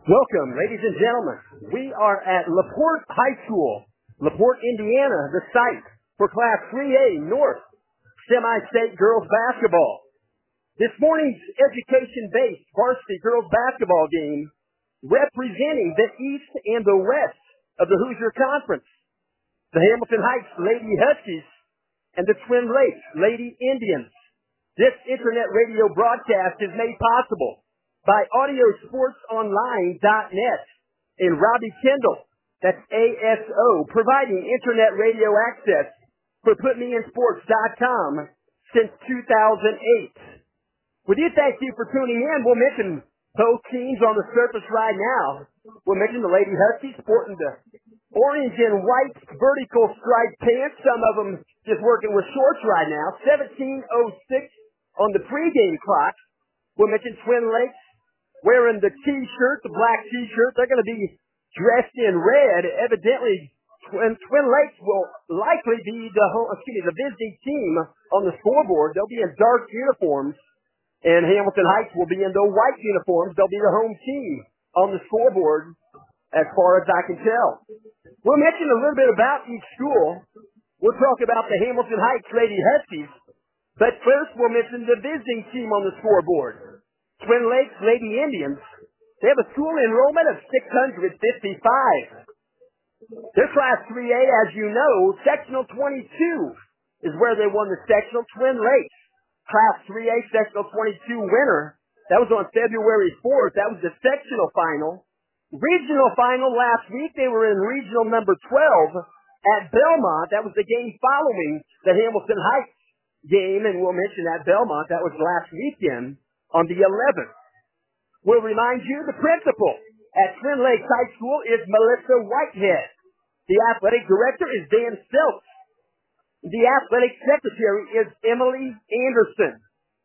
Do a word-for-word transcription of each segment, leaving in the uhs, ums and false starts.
Welcome, ladies and gentlemen. We are at LaPorte High School, LaPorte, Indiana, the site for Class three A North Semi-State Girls Basketball. This morning's education-based varsity girls basketball game representing the East and the West of the Hoosier Conference, the Hamilton Heights Lady Huskies and the Twin Lakes Lady Indians. This internet radio broadcast is made possible by audio sports online dot net and Robbie Kendall, that's A S O, providing internet radio access for put me in sports dot com since two thousand eight. We do thank you for tuning in. We'll mention both teams on the surface right now. We'll mention the Lady Huskies sporting the orange and white vertical striped pants. Some of them just working with shorts right now. seventeen oh six on the pregame clock. We'll mention Twin Lakes wearing the T-shirt, the black T-shirt. They're going to be dressed in red. Evidently, Twin, Twin Lakes will likely be the home, excuse me, the visiting team on the scoreboard. They'll be in dark uniforms, and Hamilton Heights will be in the white uniforms. They'll be the home team on the scoreboard, as far as I can tell. We'll mention a little bit about each school. We'll talk about the Hamilton Heights Lady Huskies, but first we'll mention the visiting team on the scoreboard. Twin Lakes Lady Indians, they have a school enrollment of six hundred fifty-five. Their Class three A, as you know, Sectional twenty-two is where they won the sectional. Twin Lakes, Class three A Sectional twenty-two winner. That was on February fourth. That was the sectional final. Regional final last week, they were in regional number twelve at Belmont. That was the game following the Hamilton Heights game, and we'll mention that Belmont. That was last weekend. On the eleventh, we'll remind you the principal at Twin Lakes High School is Melissa Whitehead. The athletic director is Dan Seltz. The athletic secretary is Emily Anderson.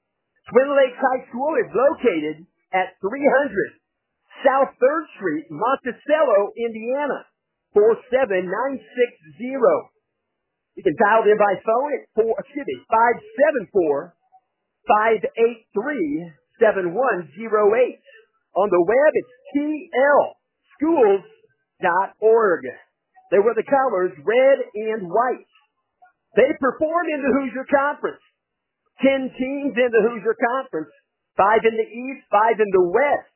Twin Lakes High School is located at three hundred South third Street, Monticello, Indiana, four seven nine six zero. You can dial in by phone at four, excuse me, five seven four, five eight three, seven one zero eight. On the web, it's T L schools dot org. They wear the colors red and white. They perform in the Hoosier Conference. Ten teams in the Hoosier Conference. Five in the East, five in the West.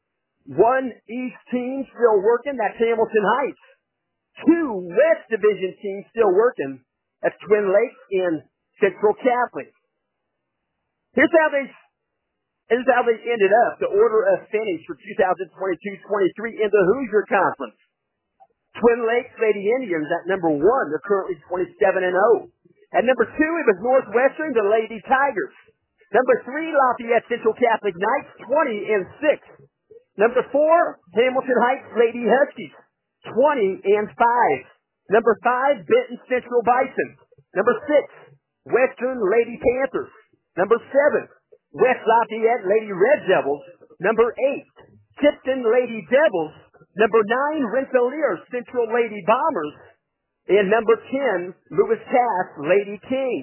One East team still working, that's Hamilton Heights. Two West Division teams still working, that's Twin Lakes and Central Catholic. Here's how they Here's how they ended up, the order of finish for two thousand twenty-two twenty-three in the Hoosier Conference. Twin Lakes Lady Indians at number one. They're currently twenty-seven and oh. At number two, it was Northwestern, the Lady Tigers. Number three, Lafayette Central Catholic Knights, twenty and six. Number four, Hamilton Heights Lady Huskies, twenty and five. Number five, Benton Central Bison. Number six, Western Lady Panthers. Number seven, West Lafayette Lady Red Devils. Number eight, Tipton Lady Devils. Number nine, Rensselaer Central Lady Bombers. And number ten, Lewis Cass Lady Kings.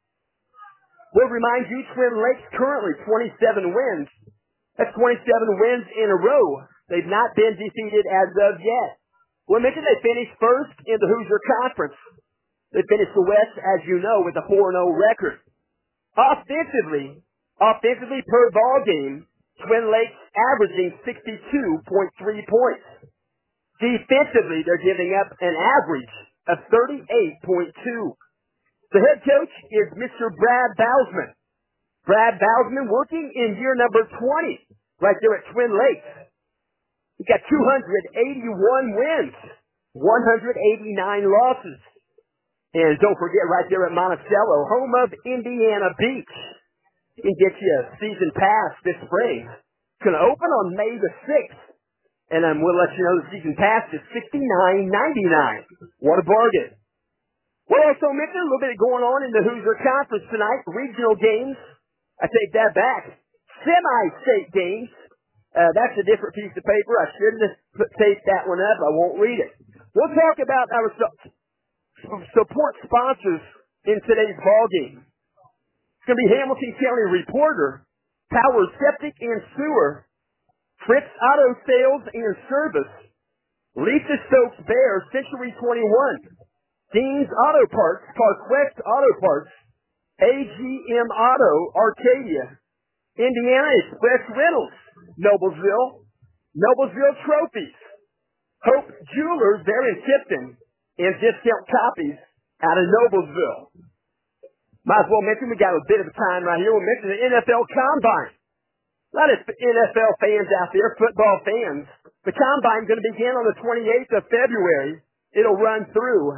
We'll remind you, Twin Lakes currently twenty-seven wins. That's twenty-seven wins in a row. They've not been defeated as of yet. We'll mention they finished first in the Hoosier Conference. They finished the West, as you know, with a four and oh record. Offensively, offensively per ball game, Twin Lakes averaging sixty-two point three points. Defensively, they're giving up an average of thirty-eight point two. The head coach is Mister Brad Bousman. Brad Bousman working in year number twenty, right there at Twin Lakes. He got two hundred eighty-one wins, one hundred eighty-nine losses. And don't forget, right there at Monticello, home of Indiana Beach. You can get you a season pass this spring. It's going to open on May the sixth. And um, we'll let you know the season pass is sixty-nine ninety-nine. What a bargain. We'll also mention a little bit going on in the Hoosier Conference tonight. Regional games. I take that back. Semi-state games. Uh, that's a different piece of paper. I shouldn't have put, taped that one up. I won't read it. We'll talk about our su- support sponsors in today's ball game. It's going to be Hamilton County Reporter, Power Septic and Sewer, Fritz Auto Sales and Service, Lisa Stokes Bear, Century twenty-one, Dean's Auto Parts, Carquest Auto Parts, A G M Auto, Arcadia, Indiana Express Rentals, Noblesville, Noblesville Trophies, Hope Jewelers there in Tipton, and Discount Copies out of Noblesville. Might as well mention, we got a bit of time right here. We'll mention the N F L Combine. A lot of N F L fans out there, football fans. The Combine is going to begin on the twenty-eighth of February. It'll run through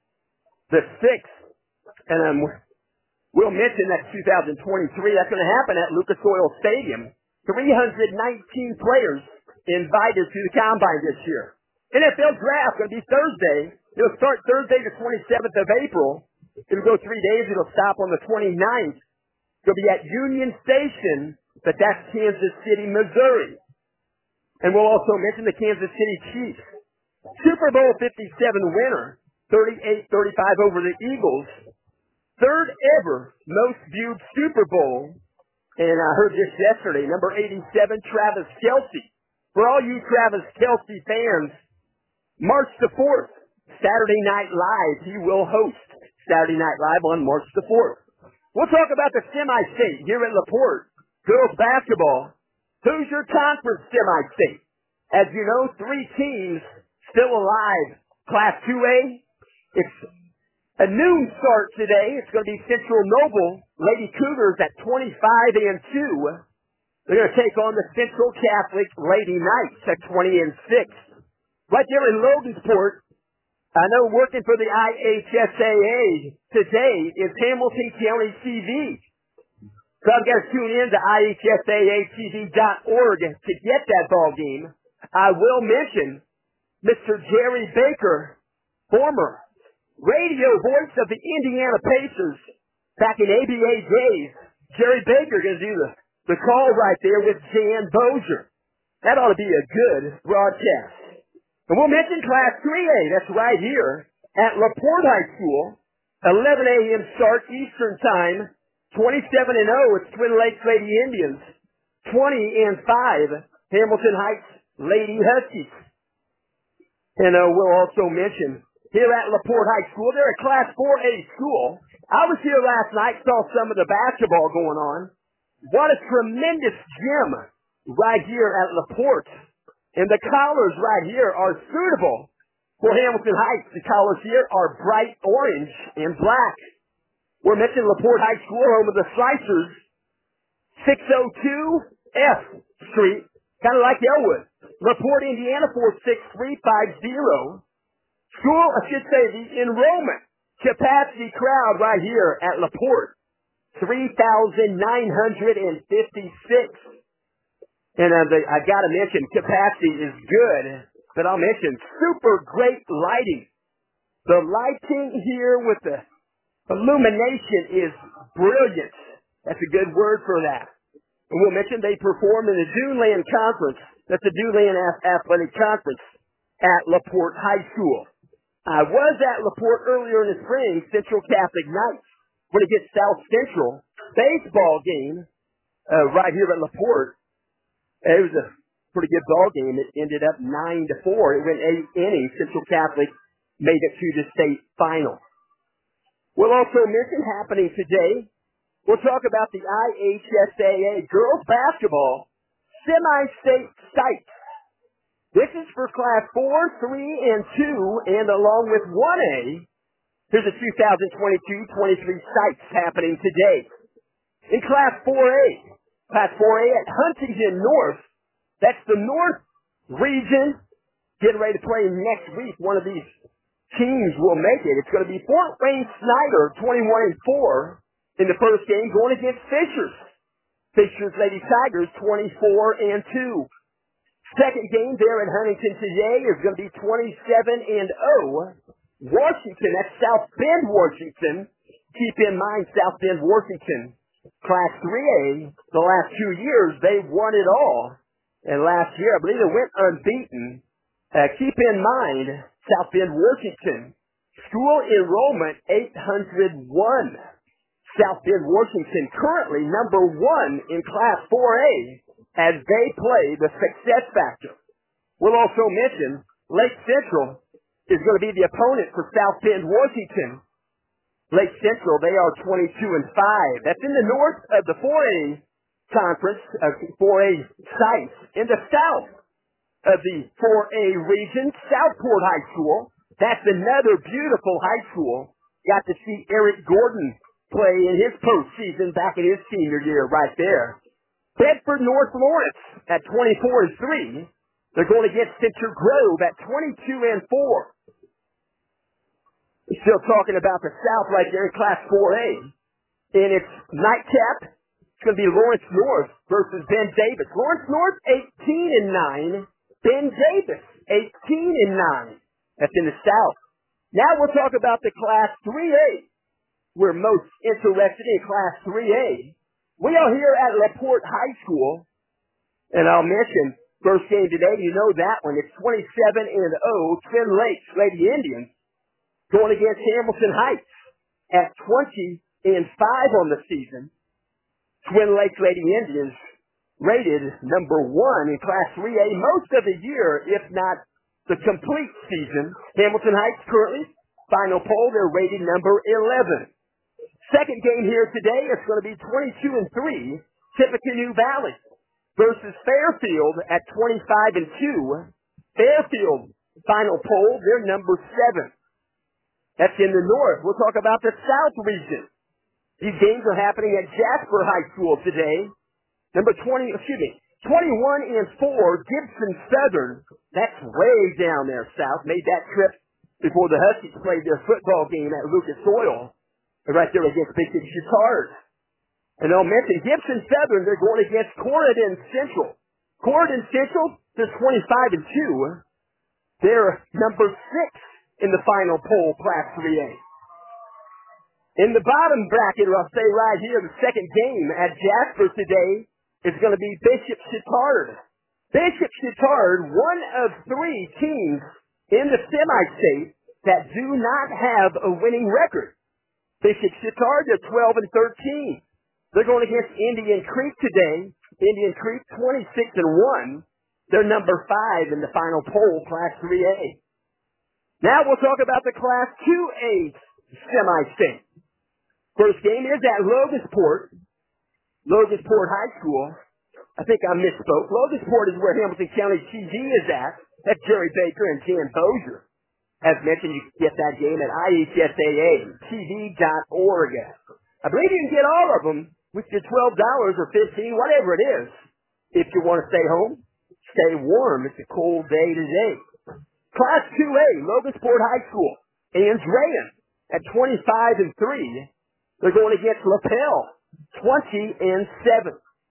the sixth. And um, we'll mention that two thousand twenty-three. That's going to happen at Lucas Oil Stadium. three hundred nineteen players invited to the Combine this year. N F L Draft going to be Thursday. It'll start Thursday the twenty-seventh of April. It'll go three days. It'll stop on the twenty-ninth. It'll be at Union Station, but that's Kansas City, Missouri. And we'll also mention the Kansas City Chiefs. Super Bowl fifty-seven winner, thirty-eight thirty-five over the Eagles. Third ever most viewed Super Bowl. And I heard this yesterday, number eighty-seven, Travis Kelce. For all you Travis Kelce fans, March the fourth, Saturday Night Live, he will host Saturday Night Live on March the fourth. We'll talk about the semi-state here at LaPorte. Girls basketball. Who's your conference semi-state? As you know, three teams still alive. Class two A, it's a noon start today. It's going to be Central Noble Lady Cougars at twenty-five and two. They're going to take on the Central Catholic Lady Knights at twenty and six. Right there in Logansport, I know working for the I H S A A today is Hamilton County T V. So I've got to tune in to I H S A A T V dot org to get that ball game. I will mention Mister Jerry Baker, former radio voice of the Indiana Pacers back in A B A days. Jerry Baker going to do the, the call right there with Jan Bozier. That ought to be a good broadcast. And we'll mention Class three A. That's right here at LaPorte High School. eleven a.m. start Eastern Time. twenty-seven and oh, it's Twin Lakes Lady Indians. twenty and five, Hamilton Heights Lady Huskies. And uh, we'll also mention here at LaPorte High School, they're a Class four A school. I was here last night, saw some of the basketball going on. What a tremendous gym right here at LaPorte. And the collars right here are suitable for Hamilton Heights. The collars here are bright orange and black. We're mentioning LaPorte High School, home of the Slicers, six oh two F Street, kind of like Elwood. LaPorte, Indiana, four six three five zero. School, I should say, the enrollment capacity crowd right here at LaPorte, three thousand nine hundred fifty-six. And uh, the, I got to mention, capacity is good, but I'll mention super great lighting. The lighting here with the illumination is brilliant. That's a good word for that. And we'll mention they perform in the Duneland Conference. That's the Duneland Athletic Conference at LaPorte High School. I was at LaPorte earlier in the spring, Central Catholic Knights, when it gets South Central baseball game uh, right here at LaPorte. It was a pretty good ball game. It ended up nine to four. It went eight innings. Central Catholic made it to the state final. We'll also mention happening today, we'll talk about the I H S A A girls basketball semi-state sites. This is for Class four, three, and two, and along with one A, here's the two thousand twenty-two twenty-three sites happening today. In Class four A, Class four A at Huntington North, that's the North region, getting ready to play next week. One of these teams will make it. It's going to be Fort Wayne Snyder, twenty-one and four, in the first game, going against Fishers. Fishers Lady Tigers, twenty-four and two. Second game there in Huntington today is going to be twenty-seven and oh. Washington, that's South Bend, Washington. Keep in mind, South Bend, Washington, Class three A, the last two years, they won it all. And last year, I believe they went unbeaten. Uh, keep in mind, South Bend, Washington, school enrollment eight hundred one. South Bend, Washington, currently number one in Class four A as they play the success factor. We'll also mention Lake Central is going to be the opponent for South Bend, Washington. Lake Central, they are twenty-two and five. That's in the north of the four A conference, uh, four A sites. In the south of the four A region, Southport High School. That's another beautiful high school. Got to see Eric Gordon play in his postseason back in his senior year right there. Bedford North Lawrence at twenty-four and three. They're going against Center Grove at twenty-two and four. We're still talking about the South right there in Class four A. In its nightcap, it's going to be Lawrence North versus Ben Davis. Lawrence North, eighteen and nine. Ben Davis, eighteen and nine. That's in the South. Now we'll talk about the Class three A. We're most interested in Class three A. We are here at LaPorte High School. And I'll mention, first game today, you know that one. It's twenty-seven and oh, Twin Lakes Lady Indians going against Hamilton Heights at twenty and five on the season. Twin Lakes Lady Indians rated number one in Class three A most of the year, if not the complete season. Hamilton Heights currently, final poll, they're rated number eleven. Second game here today is going to be twenty-two and three, Tippecanoe Valley versus Fairfield at twenty-five and two. Fairfield, final poll, they're number seven. That's in the north. We'll talk about the South region. These games are happening at Jasper High School today. Number twenty, excuse me, twenty-one and four, Gibson Southern. That's way down there south. Made that trip before the Huskies played their football game at Lucas Oil. They're right there against Big Six Chittard. And I'll mention Gibson Southern, they're going against Corydon Central. Corydon Central, they're twenty-five and two. They're number six in the final poll, Class three A. In the bottom bracket, I'll say right here, the second game at Jasper today is going to be Bishop Chittard. Bishop Chittard, one of three teams in the semi-state that do not have a winning record. Bishop Chittard, they're twelve and thirteen. They're going against Indian Creek today. Indian Creek, twenty-six and one. They're number five in the final poll, Class three A. Now we'll talk about the Class two A semi-state. First game is at Logansport. Logansport High School. I think I misspoke. Logansport is where Hamilton County T V is at. That's Jerry Baker and Jan Bozier. As mentioned, you can get that game at I H S A A T V dot org. I believe you can get all of them with your twelve dollars or fifteen dollars, whatever it is. If you want to stay home, stay warm. It's a cold day today. Class two A, Logansport High School. Ann's Rayan at twenty-five and three. They're going against LaPel, twenty and seven.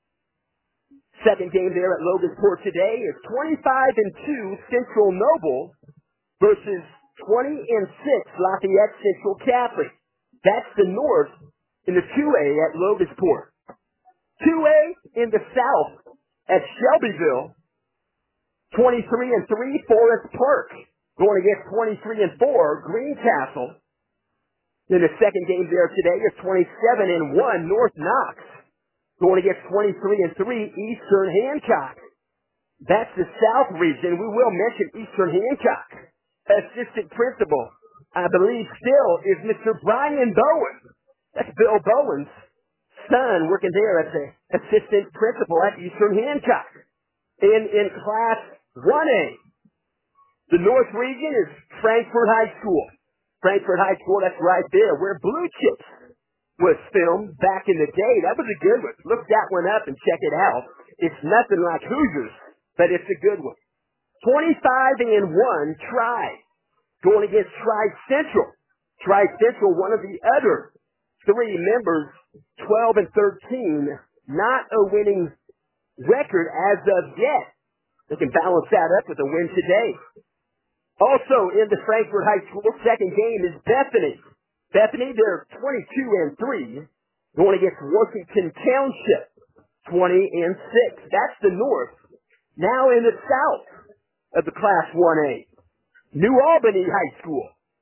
Second game there at Logansport today is twenty-five and two Central Noble versus twenty and six Lafayette Central Catholic. That's the north in the two A at Logansport. two A in the south at Shelbyville, twenty-three and three Forest Park going against twenty-three and four Greencastle. Then the second game there today is twenty-seven and one North Knox going against twenty-three and three Eastern Hancock. That's the South region. We will mention Eastern Hancock. Assistant principal, I believe still, is Mister Brian Bowen. That's Bill Bowen's son working there as the assistant principal at Eastern Hancock. In, in Class one A, the North region is Frankfort High School. Frankfort High School, that's right there, where Blue Chips was filmed back in the day. That was a good one. Look that one up and check it out. It's nothing like Hoosiers, but it's a good one. twenty-five and one Tri going against Tri Central. Tri Central, one of the other three members, twelve and thirteen, not a winning record as of yet. They can balance that up with a win today. Also in the Frankfort High School second game is Bethany. Bethany, they're twenty-two and three, going against Washington Township, twenty and six. That's the north. Now in the south of the Class one A, New Albany High School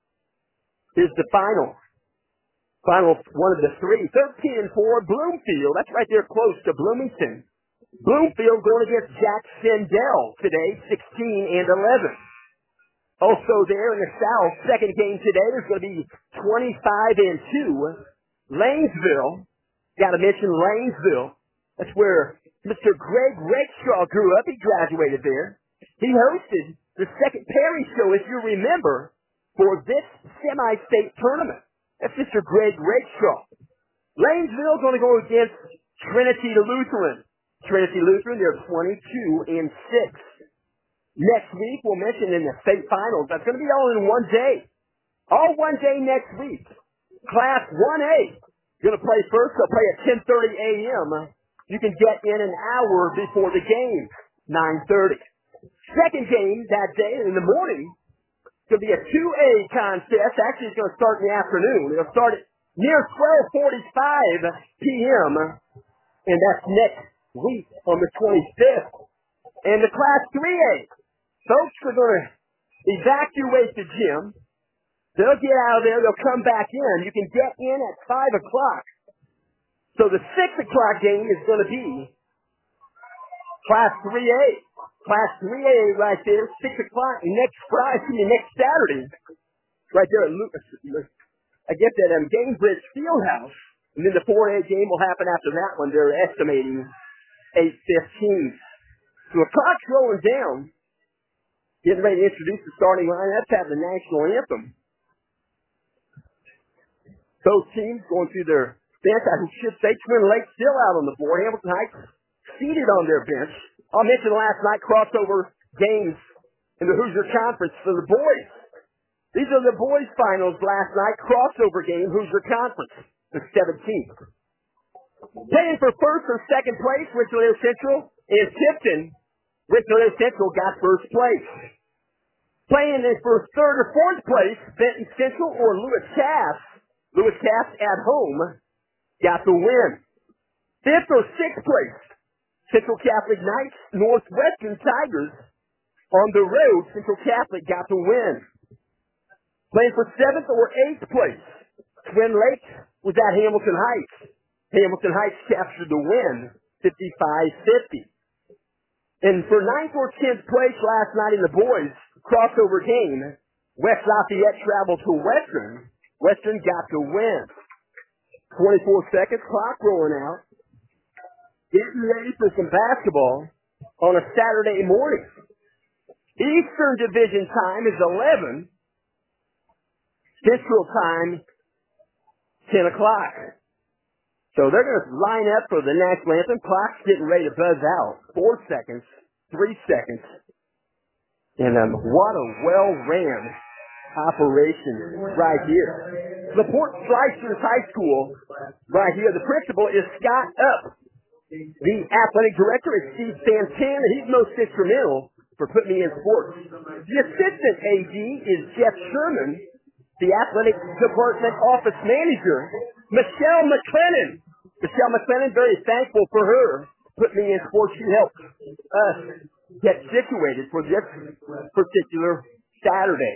is the final. Final one of the three. thirteen and four, Bloomfield. That's right there close to Bloomington. Bloomfield going against Jacksonville today, sixteen and eleven. Also there in the South, second game today, there's going to be twenty-five and two. Lanesville, got to mention Lanesville. That's where Mister Greg Rakestraw grew up. He graduated there. He hosted the second Perry show, if you remember, for this semi-state tournament. That's Mister Greg Rakestraw. Lanesville going to go against Trinity Lutheran. Trinity Lutheran, they're twenty-two and six. Next week, we'll mention in the state finals, that's going to be all in one day. All one day next week. Class one A, going to play first. They'll play at ten thirty a.m. You can get in an hour before the game, nine thirty. Second game that day in the morning, it's going to be a two A contest. Actually, it's going to start in the afternoon. It'll start at near twelve forty-five p.m., and that's next week on the twenty-fifth. And the Class three A, folks are going to evacuate the gym. They'll get out of there. They'll come back in. You can get in at five o'clock. So the six o'clock game is going to be Class three A. Class three A right there, six o'clock next Friday, next Saturday, right there at Lucas. I guess at um, Gamebridge Fieldhouse. And then the four A game will happen after that one. They're estimating eight fifteen. So the clock's rolling down. Getting ready to introduce the starting line. Let's have the national anthem. Both teams going through their bench. I should say Twin Lakes still out on the board. Hamilton Heights seated on their bench. I'll mention last night crossover games in the Hoosier Conference for the boys. These are the boys' finals last night. Crossover game, Hoosier Conference, the seventeenth. Playing for first or second place, Winston Central and Tipton. Winston Central got first place. Playing for third or fourth place, Benton Central or Lewis Cass. Lewis Cass at home got the win. Fifth or sixth place, Central Catholic Knights, Northwestern Tigers. On the road, Central Catholic got the win. Playing for seventh or eighth place, Twin Lakes was at Hamilton Heights. Hamilton Heights captured the win, fifty-five fifty. And for ninth or tenth place last night in the boys' crossover game, West Lafayette traveled to Western. Western got the win. twenty-four seconds, clock rolling out. Getting ready for some basketball on a Saturday morning. Eastern Division time is eleven. Central time, ten o'clock. So they're going to line up for the national anthem. Clock's getting ready to buzz out. Four seconds, three seconds. And um, what a well-ran operation right here. LaPorte Schleichers High School right here. The principal is Scott Up. The athletic director is Steve Santana. He's most instrumental for putting me in sports. The assistant A D is Jeff Sherman. The athletic department office manager, Michelle McLennan. Michelle McLennan, very thankful for her. Put me in sports. She helped us get situated for this particular Saturday.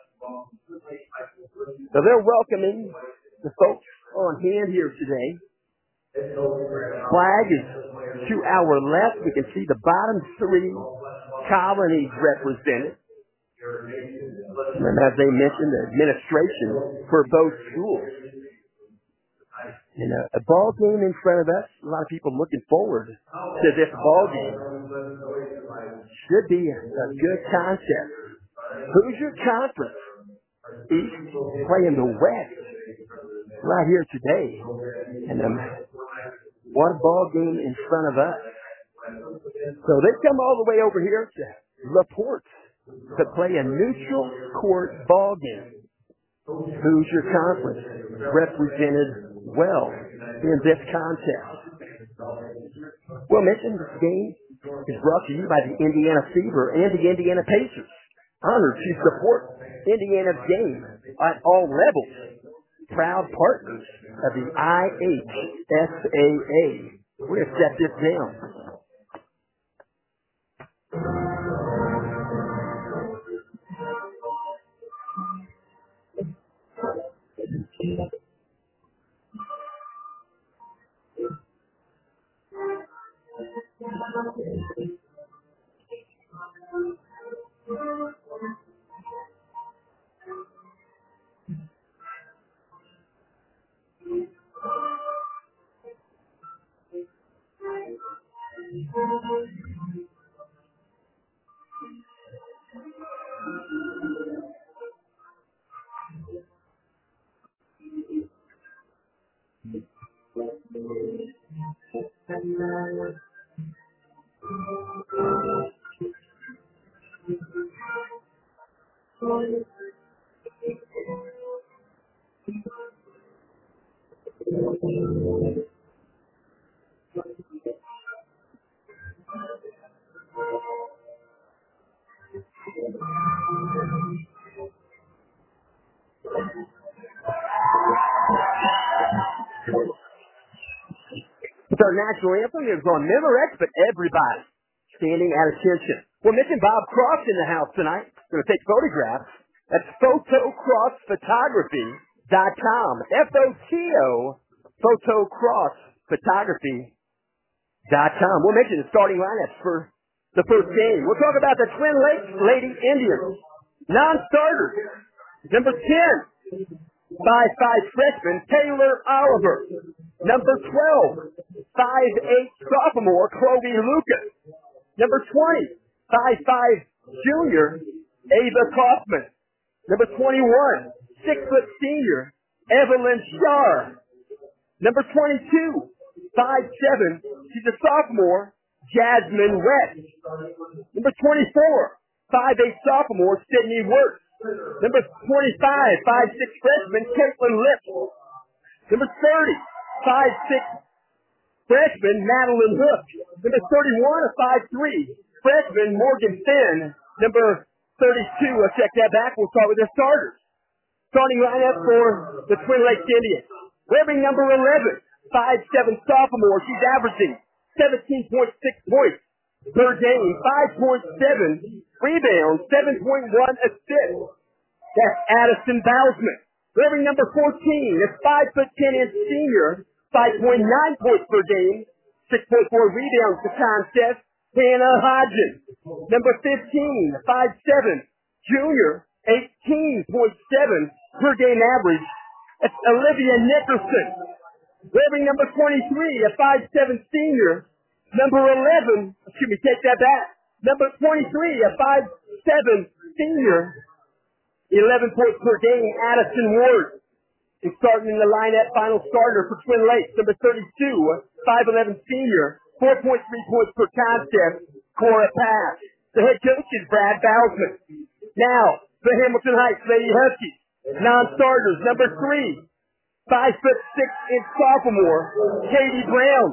So they're welcoming the folks on hand here today. Flag is to our left. We can see the bottom three colonies represented. And as they mentioned, the administration for both schools. And a, a ball game in front of us. A lot of people looking forward to this ball game. Should be a, a good contest. Hoosier Conference East playing the West right here today. And um, what a ball game in front of us. So they come all the way over here to LaPorte to play a neutral court ball game. Hoosier Conference represented well in this contest. Well, mention this game is brought to you by the Indiana Fever and the Indiana Pacers. Honored to support Indiana's game at all levels. Proud partners of the I H S A A. We're going to set this down. It's our national anthem. It's on Memorex, but everybody standing at attention. We're missing Bob Cross in the house tonight. Going to take photographs. That's photocross photography dot com. F O T O, photocross photography dot com. We'll mention the starting lineups for the first game. We'll talk about the Twin Lakes Lady Indians. Non-starters. Number ten, five five freshman Taylor Oliver. Number twelve, five eight sophomore Chloe Lucas. Number twenty, five five junior Ava Kaufman. Number twenty-one, six foot senior Evelyn Shar. Number twenty-two, five seven, she's a sophomore, Jasmine West. Number twenty-four, five eight sophomore Sydney Wirtz. Number twenty-five, five six freshman Caitlin Lips. Number thirty, five six freshman Madeline Hook. Number thirty-one, a five three freshman Morgan Finn. Number thirty-two, I'll check that back. We'll start with the starters. Starting lineup for the Twin Lakes Indians. Wearing number eleven, five seven sophomore. She's averaging seventeen point six points per game, five point seven rebounds, seven point one assists. That's Addison Bousman. Wearing number fourteen, a five foot ten inch senior, five point nine points per game, six point four rebounds per contest, Hannah Hodgins. Number fifteen, five seven junior, eighteen point seven per game average. That's Olivia Nickerson. Wearing number twenty-three, a five seven senior. Number eleven, excuse me, take that back. Number twenty-three, a five seven senior, eleven points per game, Addison Ward. And starting in the lineup, final starter for Twin Lakes, number thirty-two, five eleven senior, four point three points per contest, Cora Pass. The head coach is Brad Bousman. Now, the Hamilton Heights Lady Huskies, non-starters, number three, five foot six inch sophomore, Katie Brown.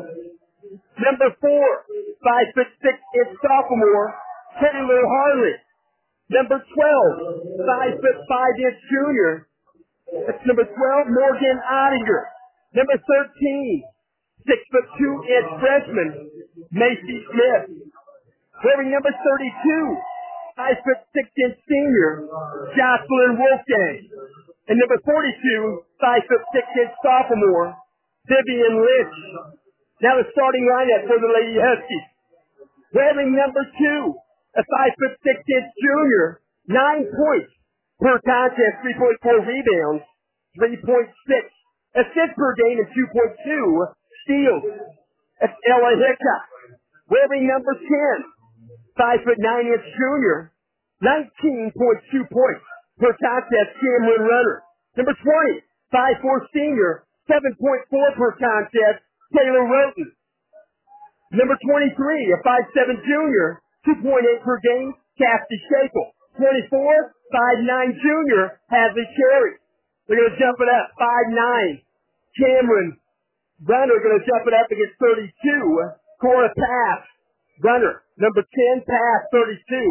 Number four, five foot six inch sophomore, Taylor Harley. Number twelve, five foot five inch junior, that's number twelve, Morgan Ottinger. Number thirteen, six foot two inch freshman, Macy Smith. Wearing number thirty-two, five foot six inch senior, Jocelyn Wolfgang. And number forty-two, five foot six inch sophomore, Vivian Lynch. Now the starting lineup for the Lady Huskies. Wearing number two, a five foot six inch junior, nine points per contest, three point four rebounds, three point six assists per game, and two point two steals. That's Ella Hickok. Wearing number ten, five foot nine inch junior, nineteen point two points per contest, Cameron Runner. Number twenty, five four senior, seven point four per contest, Taylor Roten. Number twenty-three, a five seven junior, two point eight per game, Cassie Shakel. twenty-four, five nine junior, Hadley Cherry. They're going to jump it up, five nine. Cameron Runner going to jump it up against thirty-two. Cora Pass, Runner, number ten, Pass, thirty-two.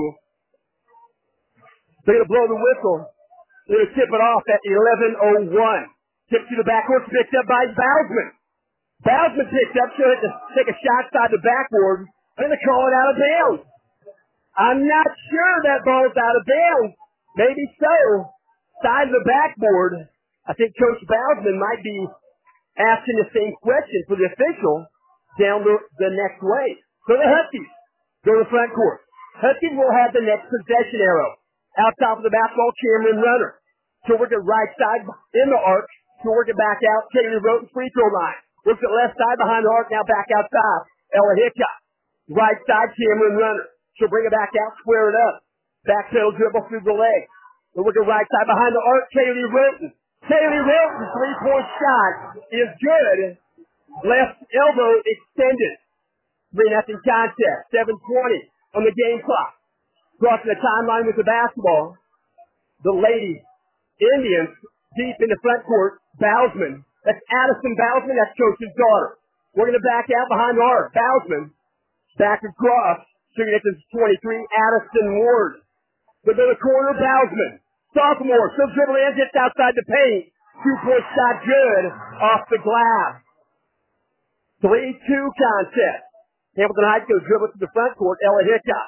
They're going to blow the whistle. They're going to tip it off at eleven oh one. Tip to the backcourt, picked up by Bousman. Bousman picked up, so to take a shot side the backboard. They're going to call it out of bounds. I'm not sure that ball's out of bounds. Maybe so. Side of the backboard. I think Coach Bousman might be asking the same question for the official down the, the next way. So the Huskies go to the front court. Huskies will have the next possession arrow. Out top of the basketball, Cameron Runner. She'll work it right side in the arc. She'll work it back out. Taylor Roten free throw line. Works it left side behind the arc. Now back outside. Ella Hickok. Right side, Cameron Runner. She'll bring it back out, square it up. Back pedal dribble through the leg. We'll work it right side behind the arc, Taylor Roten. Taylor Roten's three-point shot is good. Left elbow extended. three nothing contest. seven twenty on the game clock. Crossing the timeline with the basketball. The Lady Indians deep in the front court. Bousman. That's Addison Bousman. That's Coach's daughter. We're going to back out behind the arc. Bousman. Back across. Shooting at the twenty-three. Addison Ward. But in the corner, Bousman. Sophomore. Still dribbling in. Gets outside the paint. Two-point shot good. Off the glass. three two contest. Hamilton Heights goes dribble to the front court. Ella Hickok.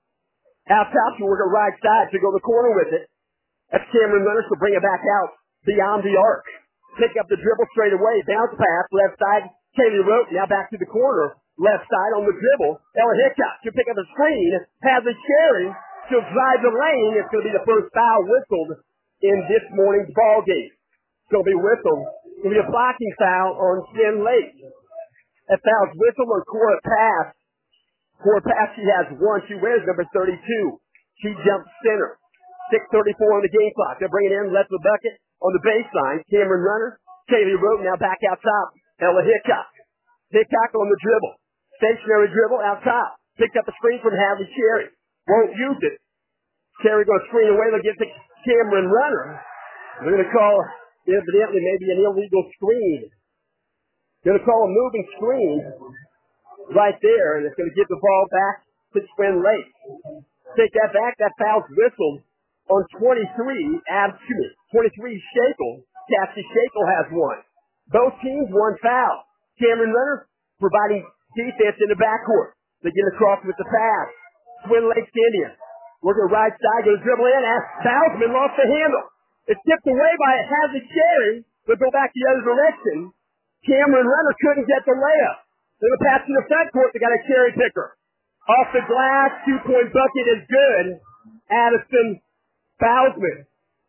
Out top, she'll work her right side. She'll go to the corner with it. That's Cameron Runner. She'll bring it back out beyond the arc. Pick up the dribble straight away. Bounce pass. Left side. Kaylee Rote now back to the corner. Left side on the dribble. Ella Hickok. She'll pick up the screen. Hadley Cherry. She'll drive the lane. It's going to be the first foul whistled in this morning's ball game. It's going to be whistled. It's going to be a blocking foul on Jen Lake. That foul's whistled on Cora Pass. Cora Pass, she has one. She wears number thirty-two. She jumps center. six thirty-four on the game clock. They're bringing in left the bucket on the baseline. Cameron Runner. Kaylee Rote now back out top. Ella Hickok. Hickok on the dribble. Stationary dribble out top. Picked up the screen from Hadley Cherry. Won't use it. Cherry going to screen away. They'll get to Cameron Runner. They're going to call evidently maybe an illegal screen. Going to call a moving screen right there, and it's going to give the ball back to Twin Lake. Take that back. That foul's whistled on twenty-three. Excuse me, twenty-three Shackle. Cassie Shackle has one. Both teams one foul. Cameron Runner providing defense in the backcourt. They get across with the pass. Twin Lakes Indians. Working right side, goes dribble in. As Bousman lost the handle. It's tipped away by Hadley Cherry. They'll go back the other direction. Cameron Runner couldn't get the layup. They're going to pass to the front court. They got a cherry picker. Off the glass, two-point bucket is good. Addison Bousman.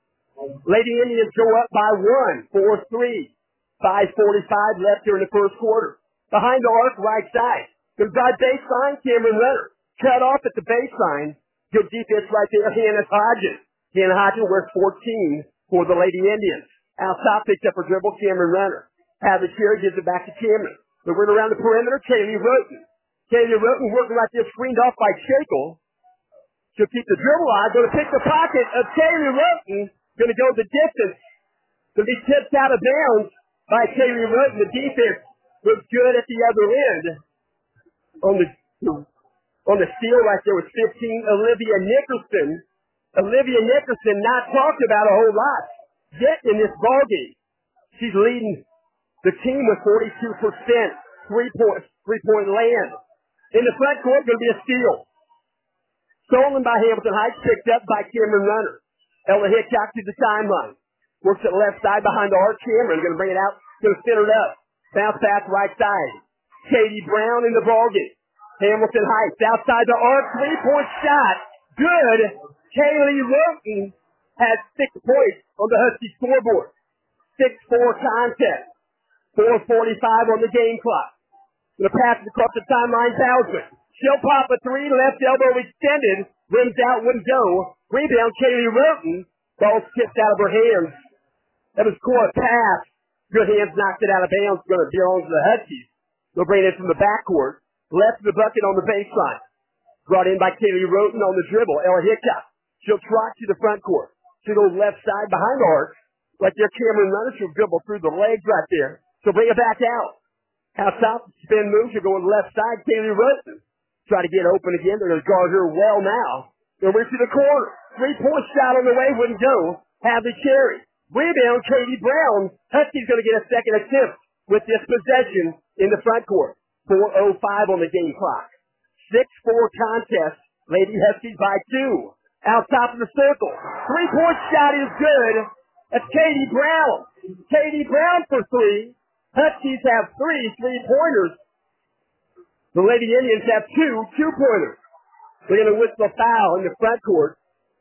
Lady Indians go up by one, four three. five forty-five left here in the first quarter. Behind the arc, right side. Goes by baseline, Cameron Runner. Cut off at the baseline. Good defense right there, Hannah Hodges. Hannah Hodges wears fourteen for the Lady Indians. Out top, picks up her dribble, Cameron Runner. Hadley Cherry gives it back to Cameron. They're running around the perimeter, Kaylee Roten. Kaylee Roten working right there, screened off by Shackle. She'll keep the dribble on, going to pick the pocket of Kaylee Roten. Going to go the distance. Going to be tipped out of bounds by Kaylee Roten. The defense was good at the other end. On the on the steal right there was fifteen, Olivia Nickerson. Olivia Nickerson not talked about a whole lot yet in this ballgame. She's leading the team with forty-two percent three-point three-point land. In the front court, going to be a steal. Stolen by Hamilton Heights, picked up by Cameron Runner. Ella Hickok to the timeline. Works at left side behind the arc. Cameron going to bring it out, going to center it up. Bounce pass right side. Katie Brown in the ballgame. Hamilton Heights outside the arc, three-point shot. Good. Kaylee Roten has six points on the Husky scoreboard. six four contest. four forty-five on the game clock. Going to pass it across the timeline, Bousman. She'll pop a three, left elbow extended. Rims out, wouldn't go. Rebound, Kaylee Roten. Ball tipped out of her hands. That was Cora Pass. Good hands knocked it out of bounds. Going to belong to the Huskies. They'll bring it from the backcourt. Left the bucket on the baseline. Brought in by Kaylee Roten on the dribble. Ella Hickok. She'll trot to the front court. She'll go left side behind the arc. Like their Cameron Runner. She'll dribble through the legs right there. She'll bring it back out. Out top, spin move. She'll go on the left side. Kaylee Roten. Try to get open again. They're going to guard her well now. They'll reach to the corner. Three-point shot on the way. Wouldn't go. Hadley Cherry. Rebound, Katie Brown. Huskies going to get a second attempt with this possession in the front court. four oh five on the game clock. six four contest. Lady Huskies by two. Out top of the circle. Three-point shot is good. That's Katie Brown. Katie Brown for three. Huskies have three three-pointers. The Lady Indians have two two-pointers. They're going to whistle a foul in the front court.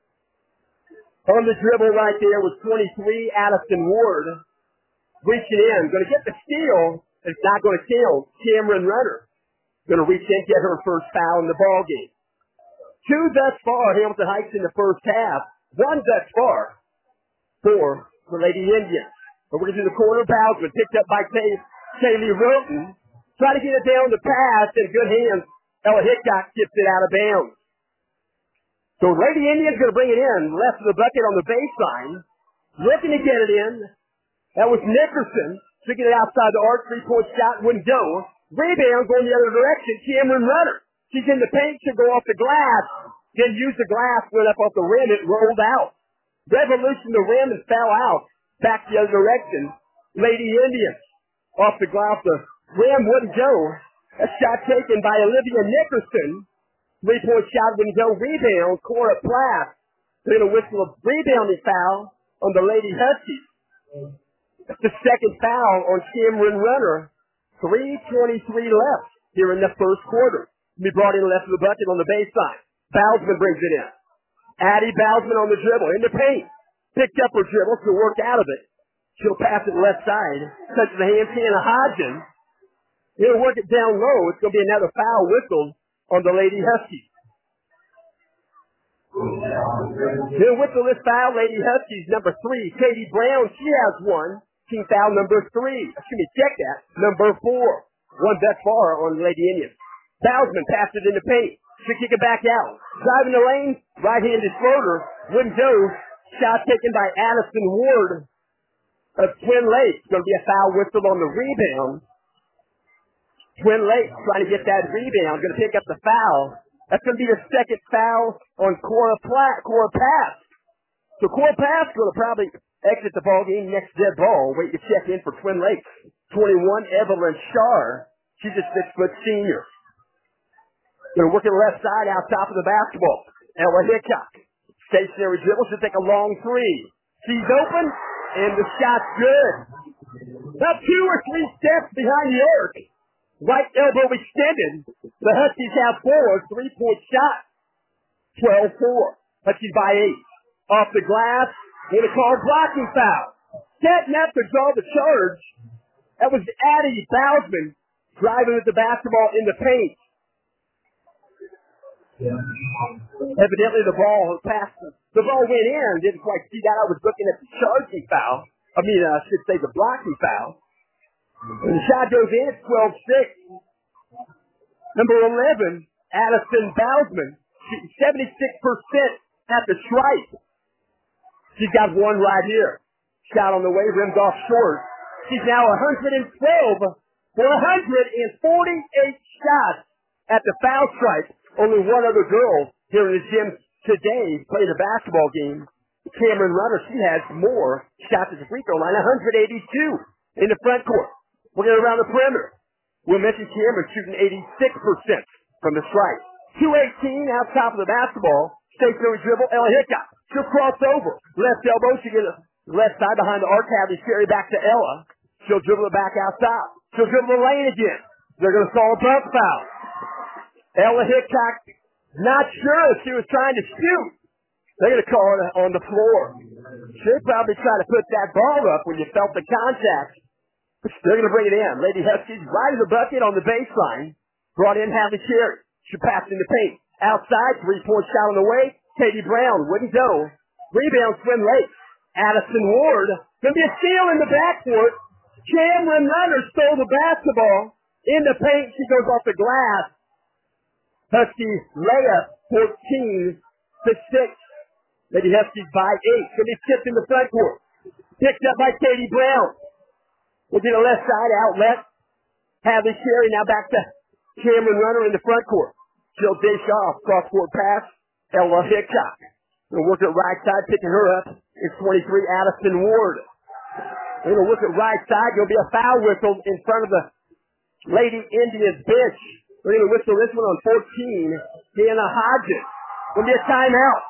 On the dribble right there was twenty-three, Addison Ward. Reaching in. Going to get the steal. It's not going to kill. Cameron Runner. Going to reach in, get her first foul in the ballgame. Two thus far, Hamilton Heights in the first half. One thus far for the Lady Indians. But we're going to do the corner. Bousman picked up by Kay- Kaylee Roten. Try to get it down the pass in good hands. Ella Hickok tips it out of bounds. So Lady Indian's going to bring it in. Left of the bucket on the baseline. Looking to get it in. That was Nickerson. Took it outside the arc. Three-point shot wouldn't go. Rebound going the other direction. Cameron Runner. She's in the paint. She'll go off the glass. Then use the glass. Went up off the rim. It rolled out. Revolution the rim and fell out. Back the other direction. Lady Indian. Off the glass. The rim wouldn't go. A shot taken by Olivia Nickerson. Three-point shot wouldn't go. Rebound. Cora Platt. They're going to whistle a rebounding foul on the Lady Huskies. That's the second foul on Cameron Runner. three twenty-three left here in the first quarter. Be brought in left of the bucket on the baseline. Bowsman brings it in. Addie Bowsman on the dribble, in the paint. Picked up her dribble, she'll work out of it. She'll pass it left side. Touches the hand, Hannah Hodgson. He'll work it down low. It's going to be another foul whistle on the Lady Huskies. He'll whistle this foul, Lady Huskies, number three. Katie Brown, she has one. Team foul number three. Excuse me, check that. Number four. One thus far on Lady Indians. Bowsman passed it in the paint. Should kick it back out. Driving the lane, right-handed floater. Wouldn't go. Shot taken by Addison Ward of Twin Lakes. Going to be a foul whistle on the rebound. Twin Lakes trying to get that rebound. Going to pick up the foul. That's going to be the second foul on Cora Platt, Cora Pass. So Cora Pass going to probably exit the ball game next dead ball. Wait to check in for Twin Lakes. twenty-one, Evelyn Shar. She's a six-foot senior. Going to work it left side out top of the basketball. Ella Hickok. Stationary dribble. She'll take a long three. She's open, and the shot's good. About two or three steps behind the arc. Right elbow extended. The Huskies have four. Three-point shot. twelve four. Huskies by eight. Off the glass. Going to call blocking foul. Setting up to draw the charge. That was Addie Bowsman driving with the basketball in the paint. Evidently the ball passed. The ball went in. Didn't quite see that. I was looking at the charging foul. I mean, I should say the blocking foul. And the shot goes in. It's twelve six. Number eleven, Addison Bowsman. seventy-six percent at the stripe. She's got one right here. Shot on the way, rimmed off short. She's now one hundred twelve for one hundred forty-eight shots at the foul stripe. Only one other girl here in the gym today playing a basketball game. Cameron Runner, she has more shots at the free throw line, one hundred eighty-two in the front court. We're going around the perimeter. We'll mention Cameron shooting eighty-six percent from the stripe. two eighteen out top of the basketball. Stationary dribble, Ella Hickok. She'll cross over. Left elbow, she get a left side behind the arc, have the carry back to Ella. She'll dribble it back out top. She'll dribble the lane again. They're going to call a bump foul. Ella Hickok, not sure if she was trying to shoot. They're going to call it on the floor. She'll probably try to put that ball up when you felt the contact. They're going to bring it in. Lady Huskies right of the bucket on the baseline. Brought in Hadley Cherry. She passed in the paint. Outside, three-point shot on the way. Katie Brown wouldn't go. Rebound, Twin Lakes. Addison Ward. Going to be a steal in the backcourt. Cameron Runner stole the basketball. In the paint, she goes off the glass. Huskies layup, fourteen to six. Lady Huskies by eight. Going to be tipped in the front court. Picked up by Katie Brown. We'll get a left side outlet. Hadley Cherry now back to Cameron Runner in the front court. She'll dish off. Cross-court pass. Ella Hickok. We'll work at right side, picking her up. It's twenty-three, Addison Ward. We're going to look at right side. There'll be a foul whistle in front of the Lady Indians bench. We're going to whistle this one on fourteen. Hannah Hodges. Going to be a timeout.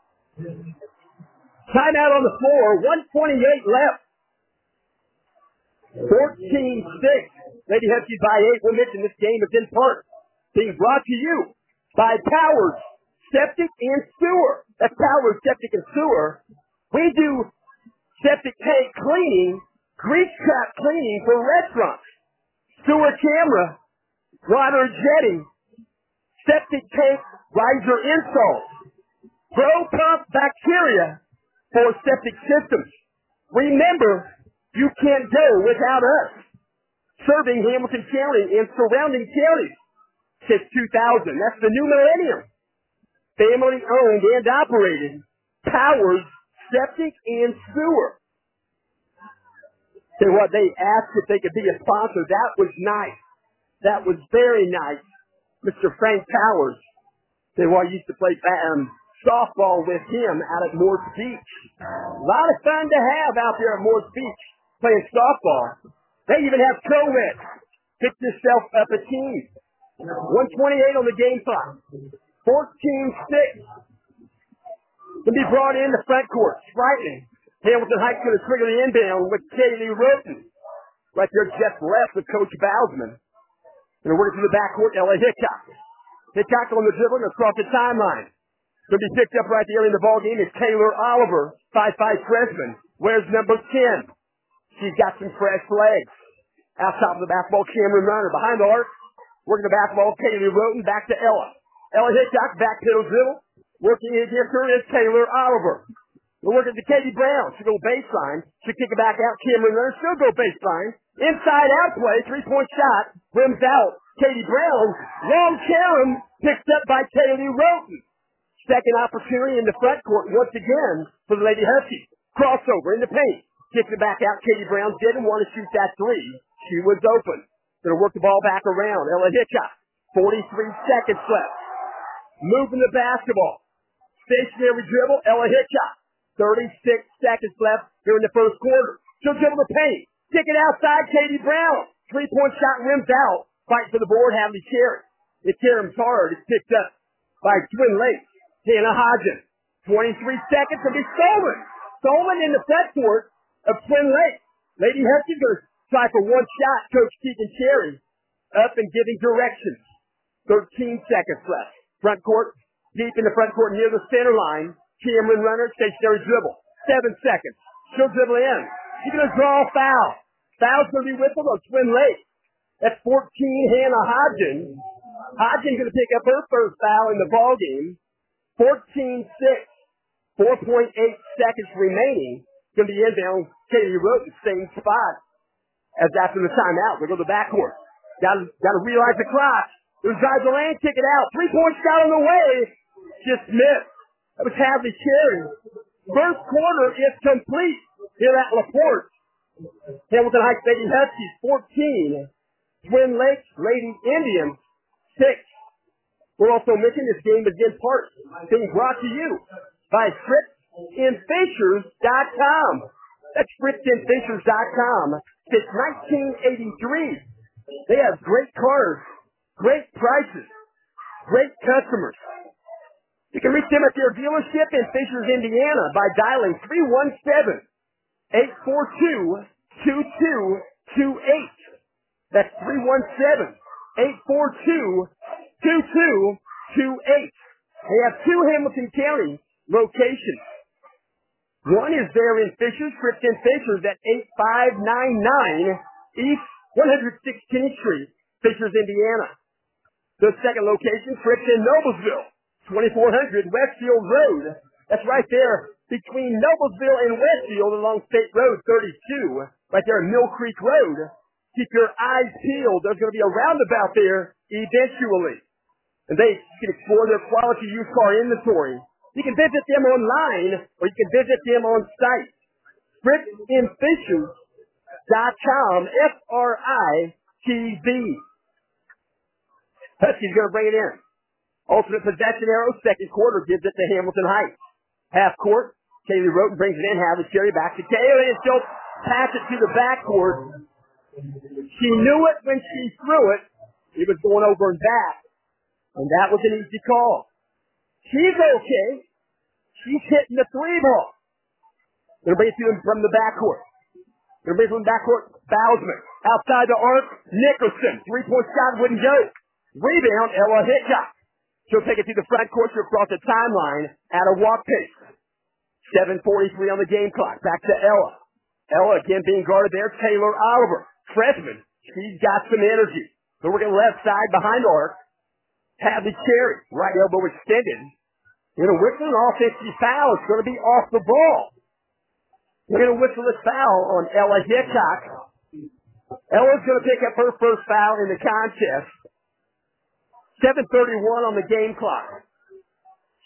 Timeout on the floor. one twenty-eight left. fourteen six. Lady Huskies by eight. We'll mention this game is in part being brought to you by Powers Septic and Sewer. That's Powers Septic and Sewer. We do septic tank cleaning, grease trap cleaning for restaurants, sewer camera, water jetting, septic tank riser installs, pro pump bacteria for septic systems. Remember, you can't go without us. Serving Hamilton County and surrounding counties since two thousand. That's the new millennium. family owned and operated, Powers Septic and Sewer. So what they asked if they could be a sponsor, that was nice. That was very nice. Mister Frank Powers. They well, I used to play um, softball with him out at Morse Beach. A lot of fun to have out there at Morse Beach playing softball. They even have co-eds. Pick yourself up a team. one twenty-eight on the game clock. fourteen six. To be brought in the front court. Frightening. Hamilton Heights going to trigger the inbound with Kaylee Roten. Right there just left with Coach Bousman. Going to work it to the backcourt, Ella Hickok. Hickok on the dribble and across the timeline. Going to be picked up right there in the ballgame is Taylor Oliver, five five freshman. Where's number ten? She's got some fresh legs. Out top of the basketball, Cameron Runner. Behind the arc, working the basketball, Kaylee Roten back to Ella. Ella Hickok, back pedal dribble. Working against her is Taylor Oliver. We're working to Katie Brown. She'll go baseline. She'll kick it back out. Cameron Runner. She'll go baseline. Inside out play. Three-point shot. Rims out. Katie Brown. Long carom picked up by Kaylee Roten. Second opportunity in the front court once again for the Lady Huskies. Crossover in the paint. Kicks it back out. Katie Brown didn't want to shoot that three. She was open. Going to work the ball back around. Ella Hickok. forty-three seconds left. Moving the basketball. Stationary dribble. Ella Hickok. thirty-six seconds left here in the first quarter. She'll dribble the paint. Kick it outside. Katie Brown. Three-point shot rims out. Fight for the board. Hadley Cherry. It caroms hard. It's picked up by Twin Lakes. Hannah Hodgins. twenty-three seconds to be stolen. Stolen in the front court of Twin Lakes. Lady Huskies going to try for one shot. Coach Keegan Cherry up and giving directions. thirteen seconds left. Front court. Deep in the front court near the center line. Cameron Runner, stationary dribble. Seven seconds. She'll dribble in. She's going to draw a foul. Foul's going to be whistled on Twin Lakes. That's fourteen, Hannah Hodgins. Hodgins going to pick up her first foul in the ballgame. fourteen six. four point eight seconds remaining. Going to be inbound. Katie Roten, same spot as after the timeout. They go to the backcourt. Got to, got to realize the clock. There's drive the lane, kick it out. Three-point shot on the way. Just missed. That was Hadley Cherry. First quarter is complete here at LaPorte. Hamilton Heights Lady Huskies, fourteen. Twin Lakes Lady Indians, six. We'll also mention this game is in part being brought to you by Fritz and Fishers dot com. That's Fritz and Fishers dot com. Since nineteen eighty-three, they have great cars, great prices, great customers. You can reach them at their dealership in Fishers, Indiana by dialing three one seven, eight four two, two two two eight. That's three one seven, eight four two, two two two eight. They have two Hamilton County locations. One is there in Fishers, Fritz and Fishers at eighty-five ninety-nine East one hundred sixteenth Street, Fishers, Indiana. The second location, Fritz in Noblesville, twenty-four hundred Westfield Road. That's right there between Noblesville and Westfield along State Road thirty-two, right there on Mill Creek Road. Keep your eyes peeled. There's going to be a roundabout there eventually. And they can explore their quality used car inventory. You can visit them online or you can visit them on site. Fritz and Fishers dot com, F R I T V. Huskies going to bring it in. Alternate possession arrow, second quarter gives it to Hamilton Heights. Half court, Kaylee Roten brings it in, Hadley Cherry back to Kaylee, and she'll pass it to the backcourt. She knew it when she threw it. It was going over and back, and that was an easy call. She's okay. She's hitting the three ball. Going to bring it to him from the backcourt. Going to bring it from the backcourt, Bousman. Outside the arc, Nicholson. Three-point shot wouldn't go. Rebound, Ella Hickok. She'll take it to the front court. She'll cross the timeline at a walk pace. seven forty-three on the game clock. Back to Ella. Ella again being guarded there. Taylor Oliver, freshman. She's got some energy. So we're going to left side behind arc. Hadley Cherry, right elbow extended. We're going to whistle an offensive foul. It's going to be off the ball. We're going to whistle a foul on Ella Hickok. Ella's going to pick up her first foul in the contest. seven thirty-one on the game clock.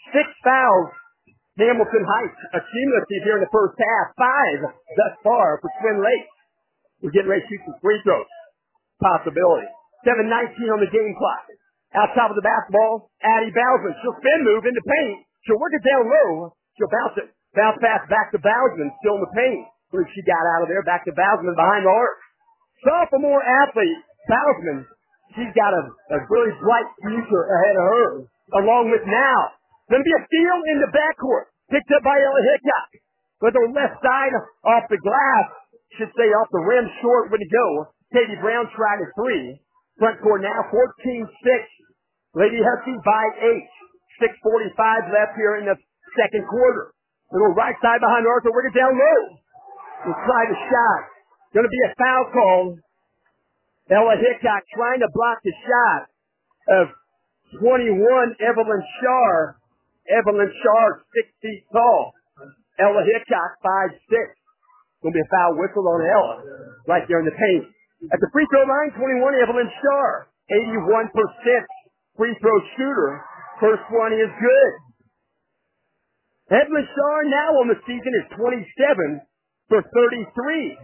Six fouls. Hamilton Heights accumulative here in the first half. Five thus far for Twin Lakes. We're getting ready to shoot some free throws. Possibility. seven nineteen on the game clock. Out top of the basketball, Addie Bowsman. She'll spin move into paint. She'll work it down low. She'll bounce it. Bounce pass back to Bowsman. Still in the paint. Believe she got out of there. Back to Bowsman behind the arc. Sophomore athlete, Bowsman. She's got a, a really bright future ahead of her. Along with now. Going to be a steal in the backcourt. Picked up by Ella Hickok. With her left side off the glass. Should say off the rim short when to go. Katie Brown tried a three. Front court now, fourteen six. Lady Huskies by eight. six forty-five left here in the second quarter. Little right side behind Arthur. Work it down low. We'll try the shot. Going to be a foul call. Ella Hickok trying to block the shot of twenty-one, Evelyn Shar. Evelyn Shar, six feet tall. Ella Hickok, five six. Going to be a foul whistle on Ella right there in the paint. At the free throw line, twenty-one, Evelyn Shar. eighty-one percent free throw shooter. First one is good. Evelyn Shar now on the season is twenty-seven for thirty-three.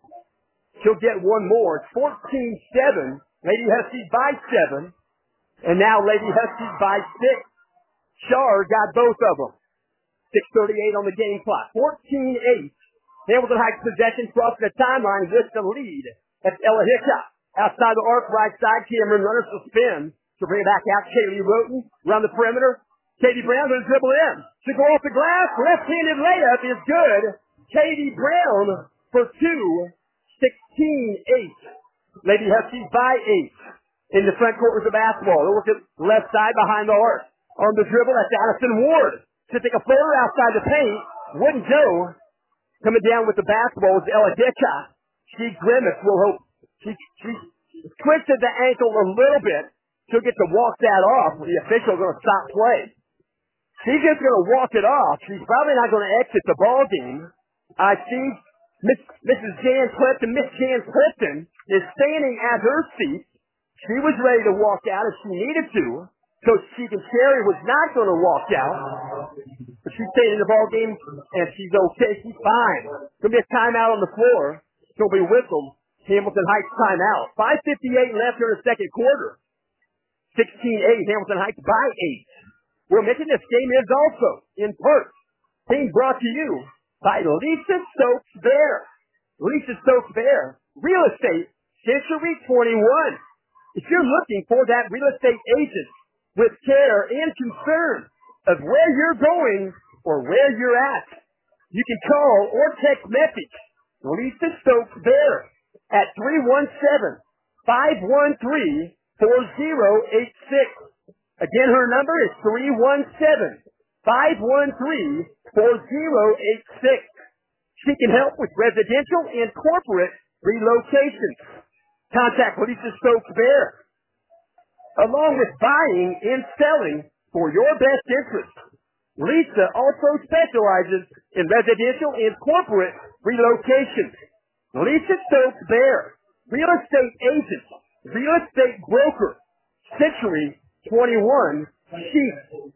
She'll get one more. It's fourteen seven. Lady Huskies by seven. And now Lady Huskies by six. Shar got both of them. six thirty-eight on the game clock. fourteen eight. Hamilton Heights possession crossing the timeline with the lead. That's Ella Hickok. Outside the arc, right side, Cameron Runner will spin. She'll bring it back out. Kaylee Roten around the perimeter. Katie Brown going to dribble in. She'll go off the glass. Left-handed layup is good. Katie Brown for two. sixteen eight. Lady Huskies by eight. In the front court with the basketball. They'll work it left side behind the arc. On the dribble, that's Addison Ward. She'll take a floater outside the paint. Wouldn't go. Coming down with the basketball is Ella Hickok. She grimaced. We'll hope. She, she twisted the ankle a little bit. She'll get to walk that off. The official's going to stop play. She's just going to walk it off. She's probably not going to exit the ball game. I see Miss, Missus Jan Clifton. Miss Jan Clifton is standing at her seat. She was ready to walk out if she needed to. Coach Keegan Cherry was not going to walk out. But she stayed in the ball game, and she's okay. She's fine. Going to be a timeout on the floor. She'll be whistled. Hamilton Heights timeout. five fifty-eight left in the second quarter. sixteen eight. Hamilton Heights by eight. We're making this game is also, in part, being brought to you by Lisa Stokes Bear. Lisa Stokes Bear. Real Estate Century twenty-one. If you're looking for that real estate agent with care and concern of where you're going or where you're at, you can call or text message Lisa Stokes Bear at three one seven, five one three, four zero eight six. Again, her number is three one seven, five one three, four zero eight six. She can help with residential and corporate relocations. Contact Lisa Stokes Bear. Along with buying and selling for your best interest. Lisa also specializes in residential and corporate relocations. Lisa Stokes Bear, real estate agent, real estate broker, Century twenty-one, Chief.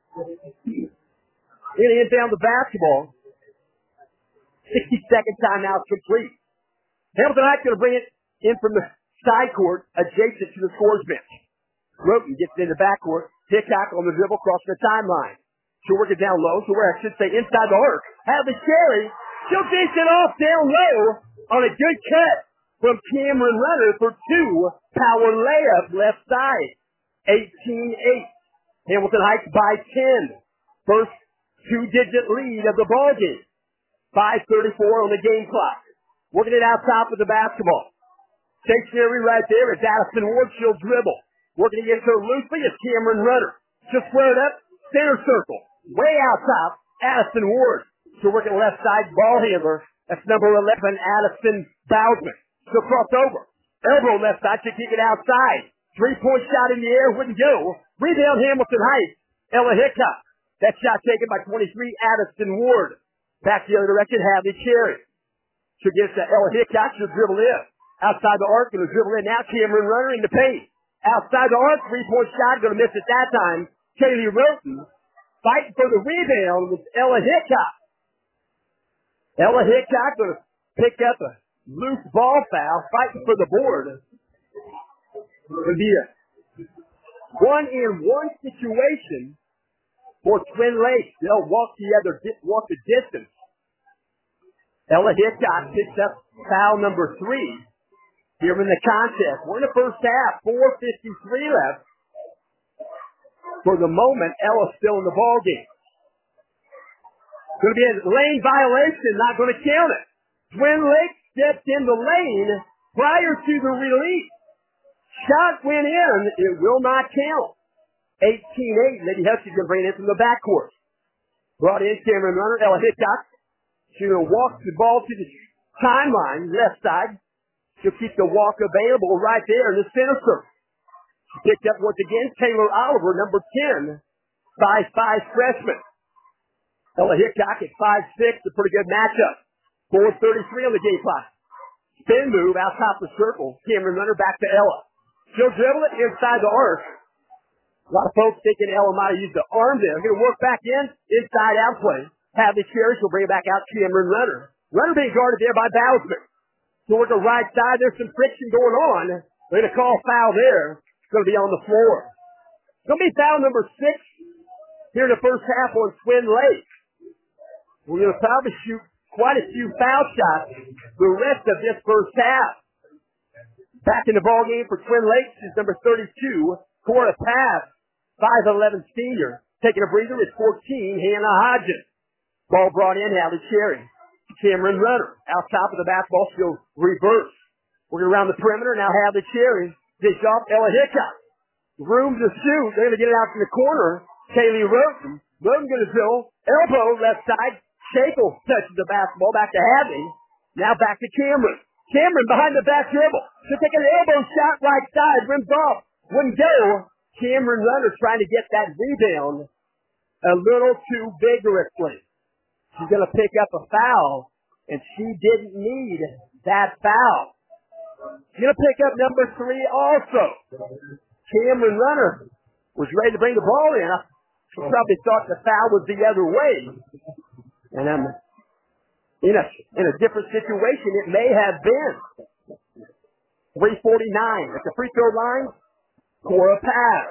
In and down the basketball. sixty second timeout complete. Hamilton Heights going to bring it in from the side court adjacent to the scores bench. Roten gets in the backcourt. Hickok on the dribble, crossing the timeline. She'll work it down low. So where I should say inside the arc. Have the carry. She'll dish it off down low on a good cut from Cameron Runner for two. Power layup left side. eighteen eight. Hamilton Heights by ten. First two-digit lead of the ball game. five thirty-four on the game clock. Working it out top of the basketball. Stationary right there is Addison Ward. She'll dribble. Working against her loosely is Cameron Runner. She'll square it up. Center circle. Way out top. Addison Ward. She'll work it left side. Ball handler. That's number eleven, Addison Bowsman. She'll cross over. Elbow left side. She'll kick it outside. Three-point shot in the air. Wouldn't go. Rebound Hamilton Heights. Ella Hickok. That shot taken by twenty-three, Addison Ward. Back the other direction. Hadley Cherry. She'll get to Ella Hickok. She'll dribble in. Outside the arc. Going to dribble in now. Cameron Runner in the paint. Outside the arc. Three-point shot. Going to miss it that time. Kaylee Roten. Fighting for the rebound was Ella Hickok. Ella Hickok going to pick up a loose ball foul, fighting for the board. It'll be a one-in-one situation for Twin Lakes. They'll walk the other, walk the distance. Ella Hickok picks up foul number three here in the contest. We're in the first half, four fifty-three left. For the moment, Ella's still in the ballgame. Going to be a lane violation, not going to count it. Twin Lakes stepped in the lane prior to the release. Shot went in, it will not count. eighteen eight, Lady Huskey's going to bring it in from the backcourt. Brought in Cameron Runner, Ella Hickok. She's going to walk the ball to the timeline, left side. She'll keep the walk available right there in the center circle. She picked up once again Taylor Oliver, number ten, five five freshman. Ella Hickok at five six, a pretty good matchup. four thirty-three on the game clock. Spin move out top the circle. Cameron Runner back to Ella. She'll dribble it inside the arc. A lot of folks thinking Ella might have used the arm there. Going to work back in, inside out play. Hadley Cherry, she'll bring it back out Cameron Runner. Runner being guarded there by Bousman. So we're the right side. There's some friction going on. They're going to call foul there. It's going to be on the floor. It's going to be foul number six here in the first half on Twin Lake. We're going to probably shoot quite a few foul shots the rest of this first half. Back in the ballgame for Twin Lakes is number thirty-two, Cora Pass, five eleven senior. Taking a breather is fourteen, Hannah Hodges. Ball brought in, Hadley Cherry. Cameron Runner. Out top of the basketball, she'll reverse. We're going to round the perimeter. Now Hadley Cherry. Dish off Ella Hickok. Room to shoot. They're going to get it out from the corner. Kaylee Roten. Roten going to drill. Elbow left side. Shackle touches the basketball. Back to Hadley. Now back to Cameron. Cameron behind the back dribble. She'll take an elbow shot right side. Rims off. Wouldn't go. Cameron Runner trying to get that rebound a little too vigorously. She's going to pick up a foul, and she didn't need that foul. She's going to pick up number three also. Cameron Runner was ready to bring the ball in. She probably thought the foul was the other way. And um, in a, in a different situation, it may have been. three forty-nine at the free throw line. Cora Pass.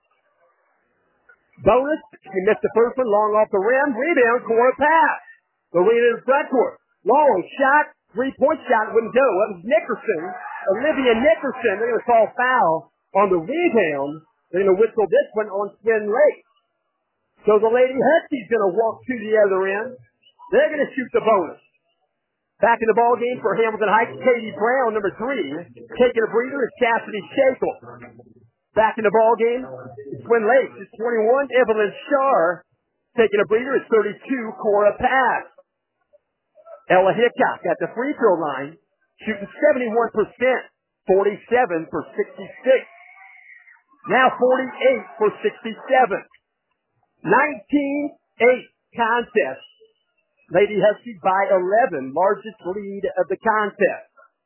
Bonus, she missed the first one, long off the rim. Rebound, Cora Pass. Marina in the front court. Long shot, three-point shot wouldn't go. It was Nickerson, Olivia Nickerson. They're going to call foul on the rebound. They're going to whistle this one on Twin Lake. So the Lady Huskies going to walk to the other end. They're going to shoot the bonus. Back in the ball game for Hamilton Heights, Katie Brown, number three. Taking a breather is Cassidy Shackle. Back in the ball game, Twin Lakes is twenty-one. Evelyn Shar taking a breather is thirty-two. Cora Pass. Ella Hickok at the free throw line, shooting seventy-one percent, forty-seven for sixty-six. Now forty-eight for sixty-seven. nineteen eight contest. Lady Huskies by eleven, largest lead of the contest.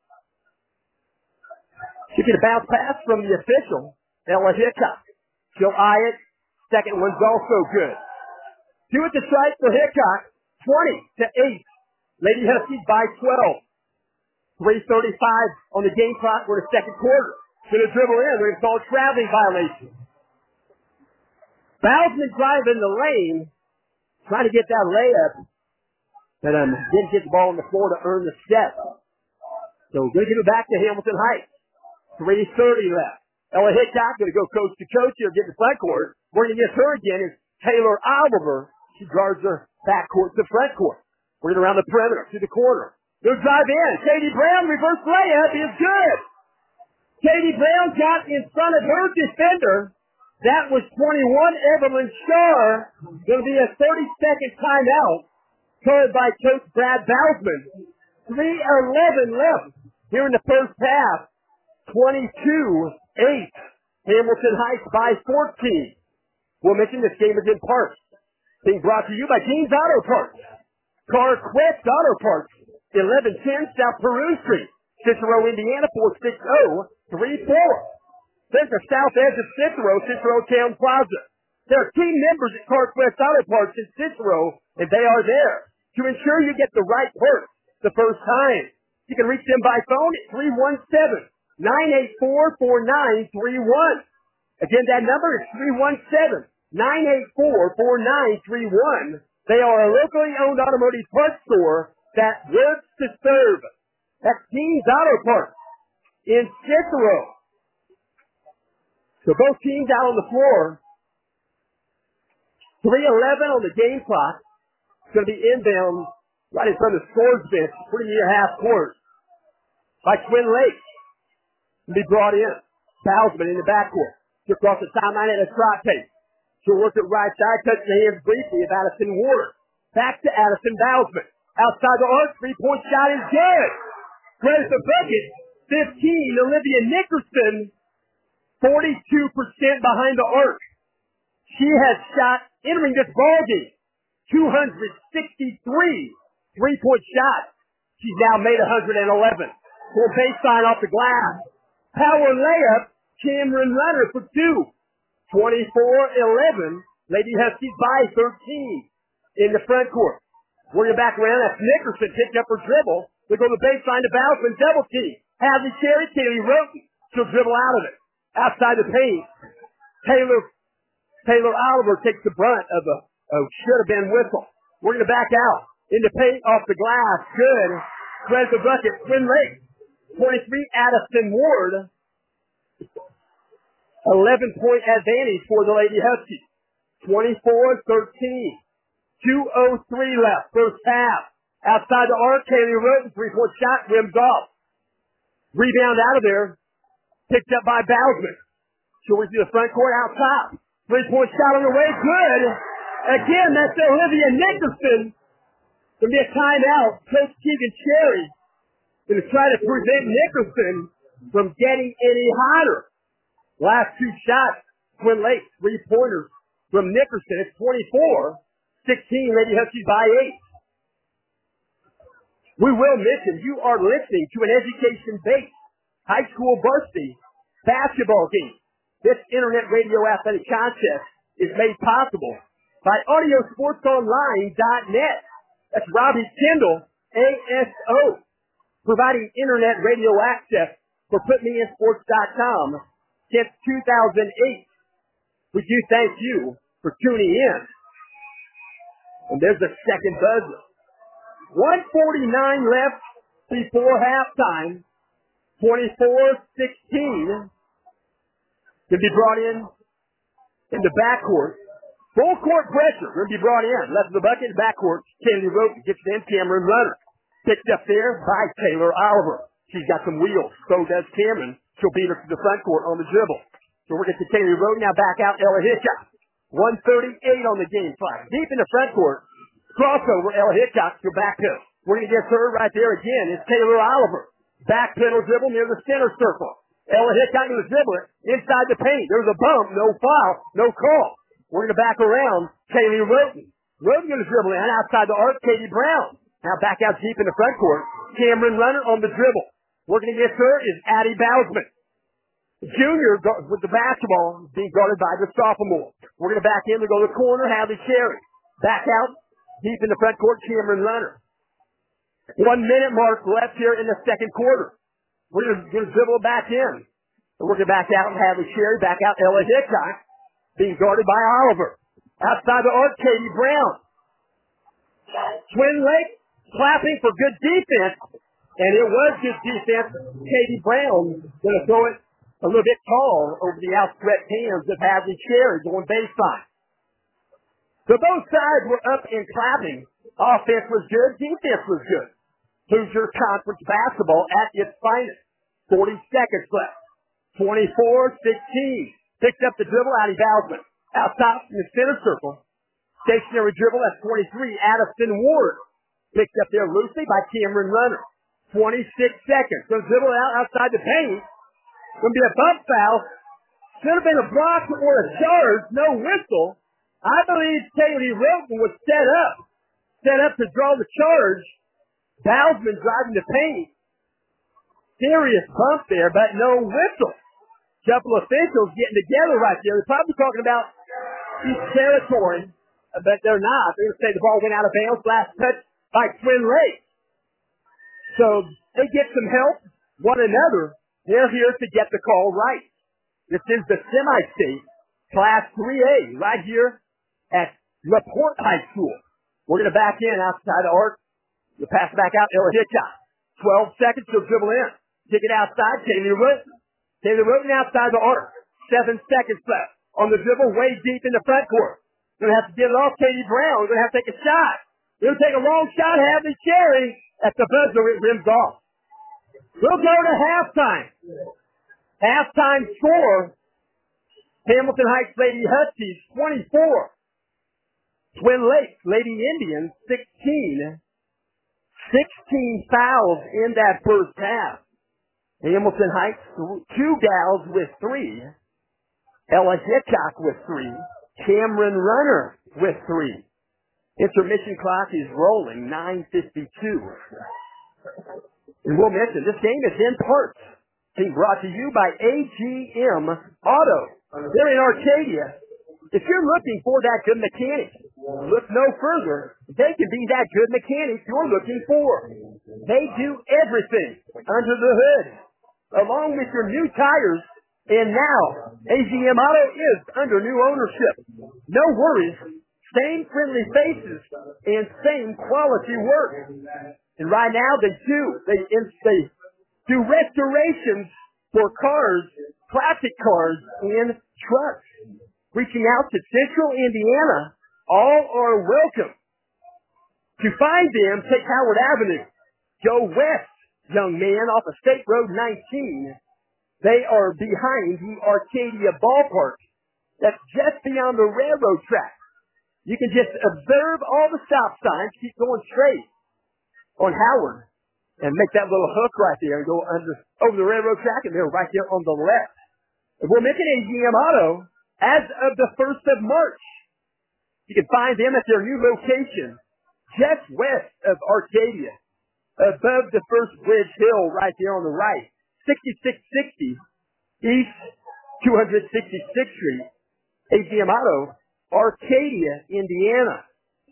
She get a bounce pass from the official, Ella Hickok. She'll eye it. Second one's also good. Two at the strike for Hickok, twenty to eight. Lady Huskies by twelve. three thirty-five on the game clock for the second quarter. Gonna dribble in. They're gonna call a traveling violation. Bousman driving the lane, trying to get that layup, but um, didn't get the ball on the floor to earn the step. So we're gonna give it back to Hamilton Heights. three thirty left. Ella Hickok gonna go coach to coach here, get the front court. We're gonna get her again is Taylor Oliver. She guards her back court to front court. We're gonna round the perimeter to the corner. They'll drive in. Katie Brown, reverse layup is good. Katie Brown got in front of her defender. That was twenty-one. Evelyn Shar. Going to be a thirty-second timeout called by Coach Brad Bousman. three eleven left here in the first half. twenty-two eight. Hamilton Heights by fourteen. We'll mention this game is in parts. Being brought to you by Jeans Auto Parts. Car Quest Auto Parts. eleven ten South Peru Street. Cicero, Indiana, four six zero three four. There's the south edge of Cicero, Cicero Town Plaza. There are team members at Carquest Auto Parts in Cicero, and they are there to ensure you get the right part the first time. You can reach them by phone at three one seven, nine eight four, four nine three one. Again, that number is three one seven, nine eight four, four nine three one. They are a locally owned automotive parts store that works to serve. That's Teams Auto Parts in Cicero. So both teams out on the floor. three eleven on the game clock. It's going to be inbound right in front of the scores bench, pretty near half court. By Twin Lakes. To be brought in. Bousman in the backcourt. She'll cross the timeline at a trot pace. She'll work it right side, touch the hands briefly of Addison Ward. Back to Addison Bousman. Outside the arc, three-point shot is good. Credit the bucket. fifteen, Olivia Nickerson, forty-two percent behind the arc. She has shot, entering this ballgame, two hundred sixty-three three-point shots. She's now made one hundred eleven. Full baseline off the glass. Power layup, Cameron Runner for two. twenty-four eleven. Lady Huskies by thirteen in the front court. Working back around, that's Nickerson picked up her dribble. They go to the baseline to Bousman, double team. Hadley Cherry, Kaylee Roten. She'll dribble out of it. Outside the paint. Taylor Taylor Oliver takes the brunt of a oh, should have been whistle. We're going to back out. In the paint, off the glass. Good. Credit the bucket. Twin Lakes. twenty-three, Addison Ward. eleven-point advantage for the Lady Huskies. twenty-four thirteen. two oh three left. First half. Outside the arc, Kaylee Roten. Three-point shot. Rims off. Rebound out of there. Picked up by Bousman. She'll to the front court out top. Three-point shot on the way. Good. Again, that's Olivia Nickerson. Going to be a timeout. Coach Keegan Cherry going to try to prevent Nickerson from getting any hotter. Last two shots, Twin Lakes, three-pointers from Nickerson. It's twenty-four sixteen, Lady Huskies by eight. We will mention you are listening to an education-based high school varsity basketball game. This internet radio athletic contest is made possible by audio sports online dot net. That's Robbie Kendall, A S O, providing internet radio access for put me in sports dot com since two thousand eight. We do thank you for tuning in. And there's the second buzzer. one forty-nine left before halftime. twenty-four sixteen. To be brought in in the backcourt. Full court pressure. Going to be brought in. Left of the bucket, backcourt. Kaylee Roten gets it in. Cameron Runner. Picked up there by Taylor Oliver. She's got some wheels. So does Cameron. She'll beat her to the front court on the dribble. So we're going to Kaylee Roten. Now back out Ella Hitchcock. one thirty-eight on the game clock. Deep in the front court. Crossover. Ella Hitchcock. Your back pedal. We're going to get her right there again. It's Taylor Oliver. Back pedal dribble near the center circle. Ella Hitchcock going to dribble it inside the paint. There's a bump. No foul. No call. We're going to back around Kaylee Roten. Roten going to dribble in outside the arc. Katie Brown. Now back out deep in the front court. Cameron Runner on the dribble. Working against her is Addie Bousman. Junior with the basketball being guarded by the sophomore. We're going to back in to go to the corner. Hadley Cherry. Back out deep in the front court. Cameron Runner. One minute mark left here in the second quarter. We're going to dribble back in. We're going to back out and Hadley Cherry. Back out Ella Hitchcock. Being guarded by Oliver. Outside the arc, Katie Brown. Twin Lakes clapping for good defense. And it was good defense. Katie Brown going to throw it a little bit tall over the outstretched hands of Hadley Cherry going baseline. So both sides were up and clapping. Offense was good. Defense was good. Hoosier Conference basketball at its finest. forty seconds left. twenty-four sixteen. Picked up the dribble, Addie Bousman. Out top in the center circle. Stationary dribble at twenty-three, Addison Ward. Picked up there loosely by Cameron Runner. twenty-six seconds. So dribble out outside the paint. Going to be a bump foul. Should have been a block or a charge. No whistle. I believe Kaylee Roten was set up. Set up to draw the charge. Bousman driving the paint. Serious bump there, but no whistle. Couple officials getting together right there. They're probably talking about East territory, but they're not. They're going to say the ball went out of bounds, last touch by Twin Lakes. So they get some help, one another. They're here to get the call right. This is the semi-state, Class three A, right here at LaPorte High School. We're going to back in outside the arc. You pass back out, Ella Hitchcock. twelve seconds to dribble in. Kick it outside, Taylor Roten. Taylor Roten outside the arc. Seven seconds left. On the dribble, way deep in the front court. Going to have to get it off Katie Brown. We're going to have to take a shot. We're going to take a long shot, have the cherry. At the buzzer, it rims off. We'll go to halftime. Halftime score. Hamilton Heights Lady Huskies, twenty-four. Twin Lakes Lady Indians, sixteen. sixteen fouls in that first half. Hamilton Heights, two gals with three. Ella Hitchcock with three. Cameron Runner with three. Intermission clock is rolling, nine fifty-two. And we'll mention, this game is in parts being brought to you by A G M Auto. They're in Arcadia. If you're looking for that good mechanic, look no further. They can be that good mechanic you're looking for. They do everything under the hood, along with your new tires. And now, A G M Auto is under new ownership. No worries. Same friendly faces and same quality work. And right now they do. They, they do restorations for cars, classic cars, and trucks. Reaching out to Central Indiana, all are welcome. To find them, take Howard Avenue. Go west, young man, off of State Road nineteen. They are behind the Arcadia Ballpark. That's just beyond the railroad track. You can just observe all the stop signs, keep going straight on Howard, and make that little hook right there and go under over the railroad track, and they're right there on the left. And we're making A G M Auto as of the first of March. You can find them at their new location, just west of Arcadia, above the First Bridge Hill right there on the right, sixty-six sixty East two hundred sixty-sixth Street, A G M Auto, Arcadia, Indiana.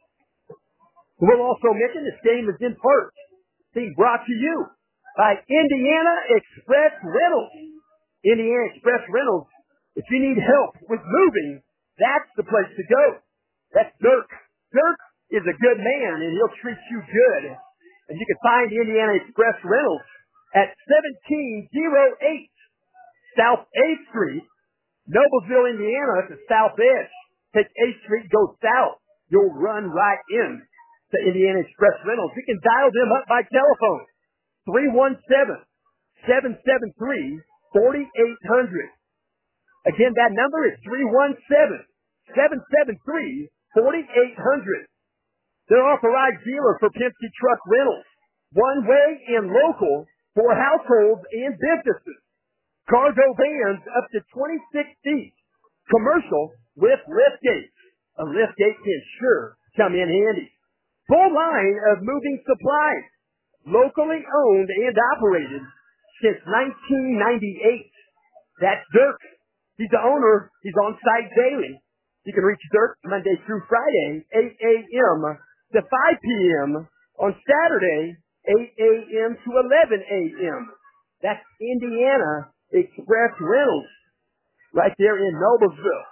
We'll also mention this game is in part being brought to you by Indiana Express Rentals. Indiana Express Rentals. If you need help with moving, that's the place to go. That's Dirk. Dirk is a good man, and he'll treat you good. And you can find Indiana Express Rentals at seventeen oh eight South eighth Street, Noblesville, Indiana, at the south edge. Take eighth Street, go south. You'll run right in to Indiana Express Rentals. You can dial them up by telephone. three one seven, seven seven three, four eight zero zero. Again, that number is three one seven, seven seven three, four eight zero zero. They're authorized dealer for Penske Truck Rentals. One way and local for households and businesses. Cargo vans up to twenty-six feet. Commercial with lift gates. A lift gate can sure come in handy. Full line of moving supplies. Locally owned and operated since nineteen ninety-eight. That's Dirk. He's the owner. He's on site daily. You can reach Dirk Monday through Friday, eight a.m. to five p.m. On Saturday, eight a.m. to eleven a.m. That's Indiana Express Rentals right there in Noblesville.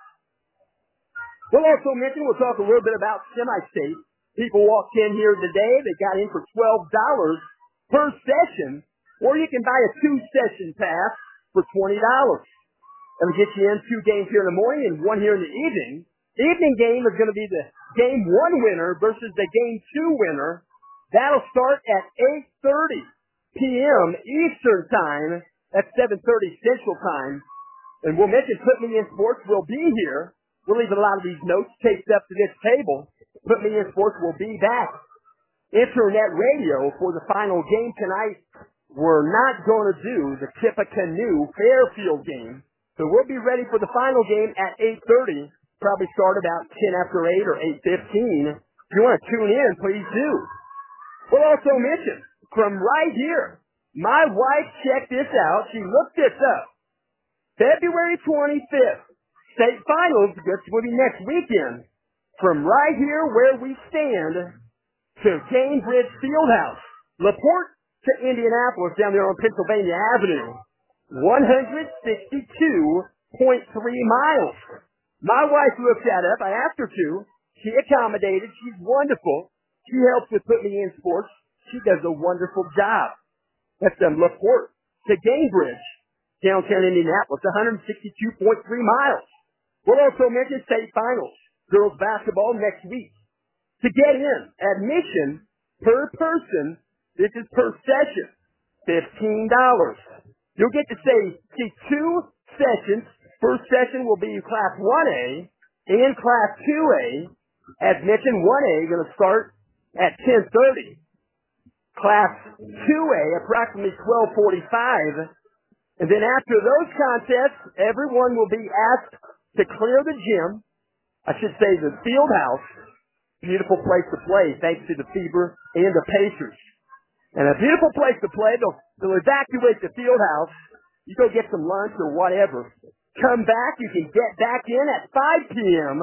We'll also mention, we'll talk a little bit about semi-state. People walked in here today. They got in for twelve dollars per session, or you can buy a two-session pass for twenty dollars. That'll get you in two games here in the morning and one here in the evening. The evening game is going to be the game one winner versus the game two winner. That'll start at eight thirty p.m. Eastern Time. That's seven thirty Central Time. And we'll mention Put Me in Sports will be here. We'll leave a lot of these notes taped up to this table. Put Me in Sports will be back. Internet radio for the final game tonight. We're not going to do the Tippecanoe Fairfield game. So we'll be ready for the final game at eight thirty. Probably start about ten after eight or eight fifteen. If you want to tune in, please do. We'll also mention from right here, my wife checked this out. She looked this up. February twenty-fifth, state finals, this will be next weekend. From right here where we stand to Gainbridge Fieldhouse, LaPorte to Indianapolis down there on Pennsylvania Avenue, one hundred sixty-two point three miles. My wife looked that up. I asked her to. She accommodated. She's wonderful. She helps with put me in sports. She does a wonderful job. That's from LaPorte to Gainbridge, downtown Indianapolis, one hundred sixty-two point three miles. We'll also mention state finals, girls basketball next week. To get in, admission per person, this is per session, fifteen dollars. You'll get to say, see two sessions. First session will be Class one A and Class two A. As mentioned, one A is going to start at ten thirty. Class two A, approximately twelve forty-five. And then after those contests, everyone will be asked to clear the gym. I should say the field house. Beautiful place to play, thanks to the Fever and the Pacers. And a beautiful place to play. They'll, they'll evacuate the field house. You go get some lunch or whatever. Come back. You can get back in at five p.m.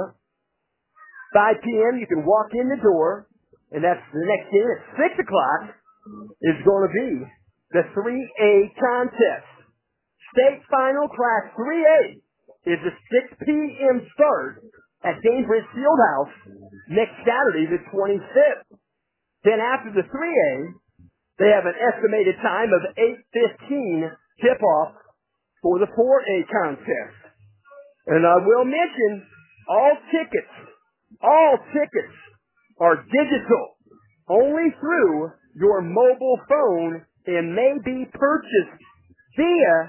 five p.m. You can walk in the door. And that's the next game at six o'clock is going to be the three A contest. State final Class three A is a six p.m. start at Gainbridge Fieldhouse next Saturday, the twenty-fifth. Then after the three A, they have an estimated time of eight fifteen tip-off for the four A contest. And I will mention, all tickets, all tickets are digital, only through your mobile phone, and may be purchased via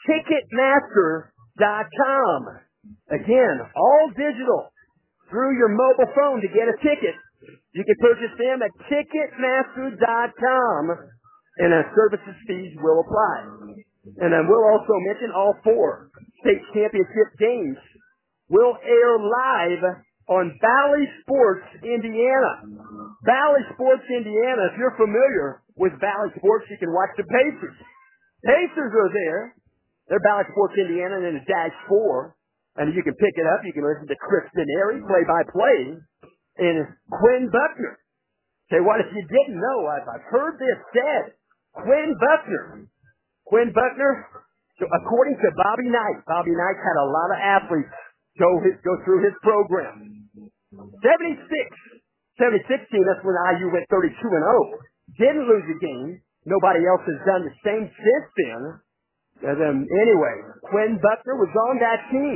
Ticketmaster dot com. Again, all digital through your mobile phone to get a ticket. You can purchase them at Ticketmaster dot com, and uh, services fees will apply. And then we'll also mention all four state championship games will air live on Valley Sports Indiana. Valley Sports Indiana, if you're familiar with Valley Sports, you can watch the Pacers. Pacers are there. They're Valley Sports Indiana and then a Dash four. And you can pick it up. You can listen to Chris Denary, play-by-play, and Quinn Buckner. Say, what if you didn't know? I've, I've heard this said. Quinn Buckner. Quinn Buckner, so according to Bobby Knight, Bobby Knight had a lot of athletes go, his, go through his program. seventy-six, seventy-six team, that's when I U went thirty-two and oh. Didn't lose a game. Nobody else has done the same since then. And then, anyway, Quinn Buckner was on that team.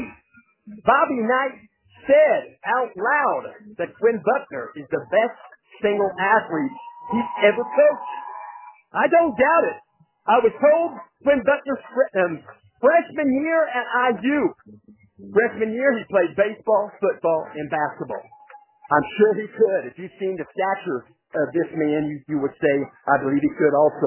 Bobby Knight said out loud that Quinn Buckner is the best single athlete he's ever coached. I don't doubt it. I was told Quinn Buckner's um, freshman year at I U. Freshman year, he played baseball, football, and basketball. I'm sure he could. If you've seen the stature of this man, you, you would say, I believe he could also.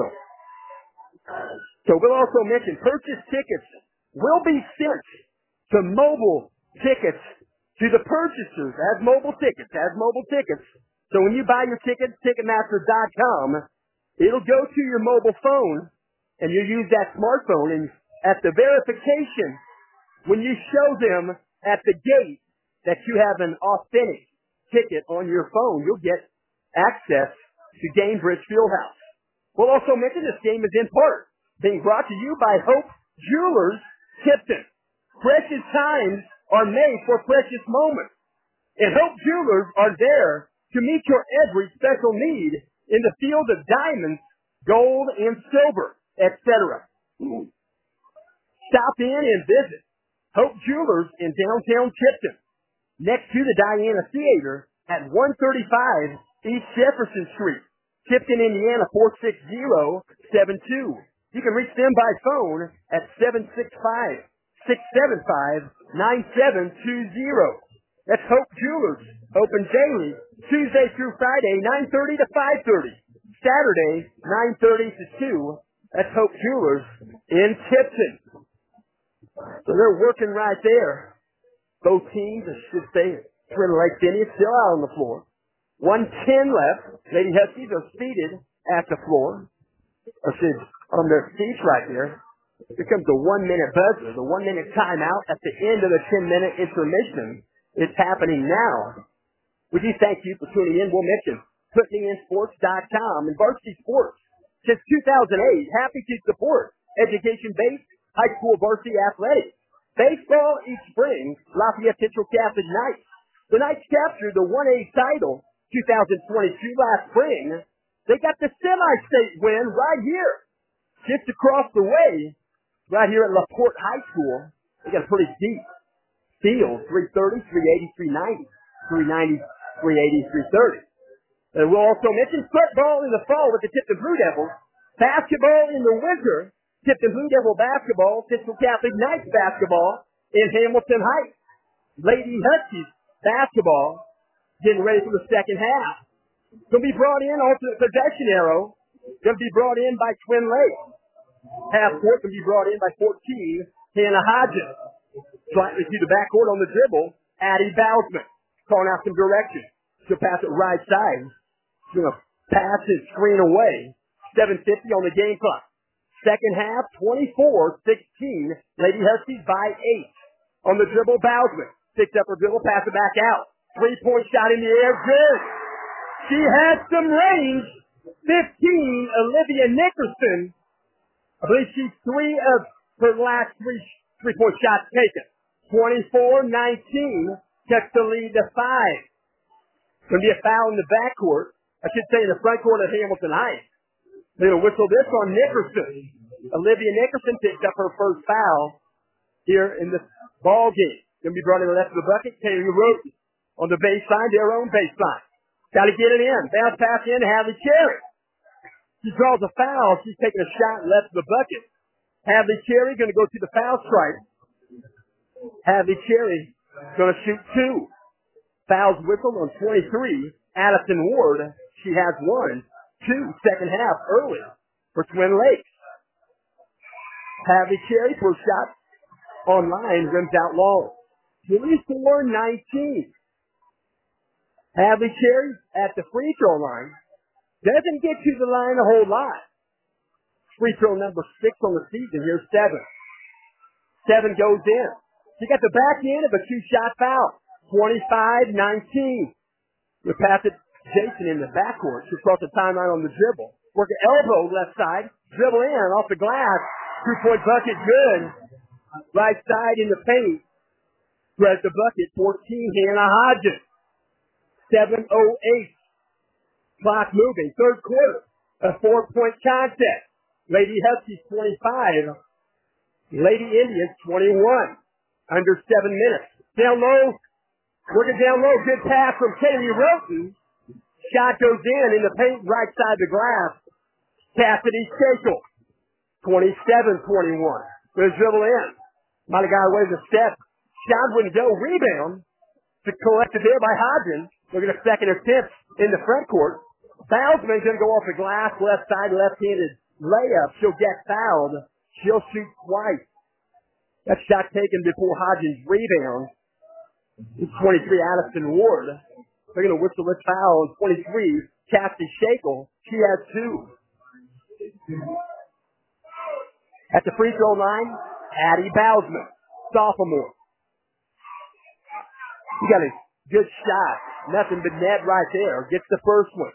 So we'll also mention purchase tickets will be sent to mobile tickets to the purchasers as mobile tickets, as mobile tickets. So when you buy your tickets, Ticketmaster dot com, it'll go to your mobile phone, and you use that smartphone, and at the verification, when you show them at the gate that you have an authentic ticket on your phone, you'll get access to Gainbridge Fieldhouse. We'll also mention this game is in part being brought to you by Hope Jewelers Tipton. Precious times are made for precious moments. And Hope Jewelers are there to meet your every special need in the field of diamonds, gold, and silver, et cetera. Stop in and visit Hope Jewelers in downtown Tipton, next to the Diana Theater at one thirty-five East Jefferson Street, Tipton, Indiana, four six zero seven two. You can reach them by phone at seven six five, six seven five, nine seven two zero. That's Hope Jewelers, open daily, Tuesday through Friday, nine thirty to five thirty. Saturday, nine thirty to two. That's Hope Jewelers in Tipton. So they're working right there. Both teams, I should say, Twin Lakes Indians still out on the floor. one ten left. Lady Huskies are seated at the floor. I said, on their seats right there. Here comes the one-minute buzzer, the one-minute timeout at the end of the ten-minute intermission. It's happening now. We do thank you for tuning in. We'll mention put me in sports dot com and Varsity Sports. Since two thousand eight, happy to support education-based high school varsity athletics. Baseball each spring, Lafayette Central Catholic Knights. The Knights captured the one A title two thousand twenty-two last spring. They got the semi-state win right here, just across the way, right here at LaPorte High School. They got a pretty deep field, three thirty, three eighty, three ninety, three ninety, three eighty, three thirty. And we'll also mention football in the fall with the Tipton Blue Devils, basketball in the winter, Tipton Blue Devil basketball, Central Catholic Knights basketball in Hamilton Heights. Lady Huskies basketball getting ready for the second half. Going to be brought in, alternate possession arrow, going to be brought in by Twin Lakes. Half court going to be brought in by fourteen, Hannah Hodges. Slightly to the backcourt on the dribble, Addie Bousman. Calling out some direction. She'll pass it right side. She's going to pass and screen away. seven fifty on the game clock. Second half, twenty-four sixteen. Lady Huskies by eight. On the dribble, Bousman. Picks up her dribble, pass it back out. Three-point shot in the air, good. She has some range. fifteen, Olivia Nickerson. I believe she's three of her last three three-point shots taken. twenty-four nineteen. Cuts the lead to five. Going to be a foul in the backcourt. I should say in the front court of Hamilton Heights. They're going to whistle this on Nickerson. Olivia Nickerson picks up her first foul here in the ball game. Going to be brought in the left of the bucket. Kaylee Roten on the baseline, their own baseline. Got to get it in. Bounce pass in to Hadley Cherry. She draws a foul. She's taking a shot left of the bucket. Hadley Cherry going to go to the foul stripe. Hadley Cherry going to shoot two. Fouls whistled on twenty-three. Addison Ward, she has one. Two, second half early for Twin Lakes. Hadley Cherry, first shot on line, rims out long. twenty-four nineteen. Hadley Cherry at the free throw line. Doesn't get to the line a whole lot. Free throw number six on the season. Here's seven. Seven goes in. She got the back end of a two-shot foul. twenty-five nineteen. We pass it Jason in the backcourt. She crossed the timeline on the dribble. Work an elbow left side. Dribble in off the glass. Two-point bucket good. Right side in the paint. Threads the bucket. fourteen, Hannah Hodges. seven oh eight. Clock moving. Third quarter. A four-point contest. Lady Huskies twenty-five. Lady Indians twenty-one. Under seven minutes. Down low. Working down low. Good pass from Kaylee Roten. Shot goes in in the paint right side of the glass. Cassidy Shakel. twenty-seven twenty-one. Good dribble in. Might have got away with a step. Shot wouldn't go. Rebound. To collected there by Hodgins. Look at a second attempt in the front court. Bousman's going to go off the glass, left side, left-handed layup. She'll get fouled. She'll shoot twice. That shot taken before Hodgins' rebound. twenty-three, Addison Ward. They're going to whistle this foul on twenty-three, Cassie Shakel. She has two. At the free throw line, Addie Bousman, sophomore. He got a good shot. Nothing but net right there. Gets the first one.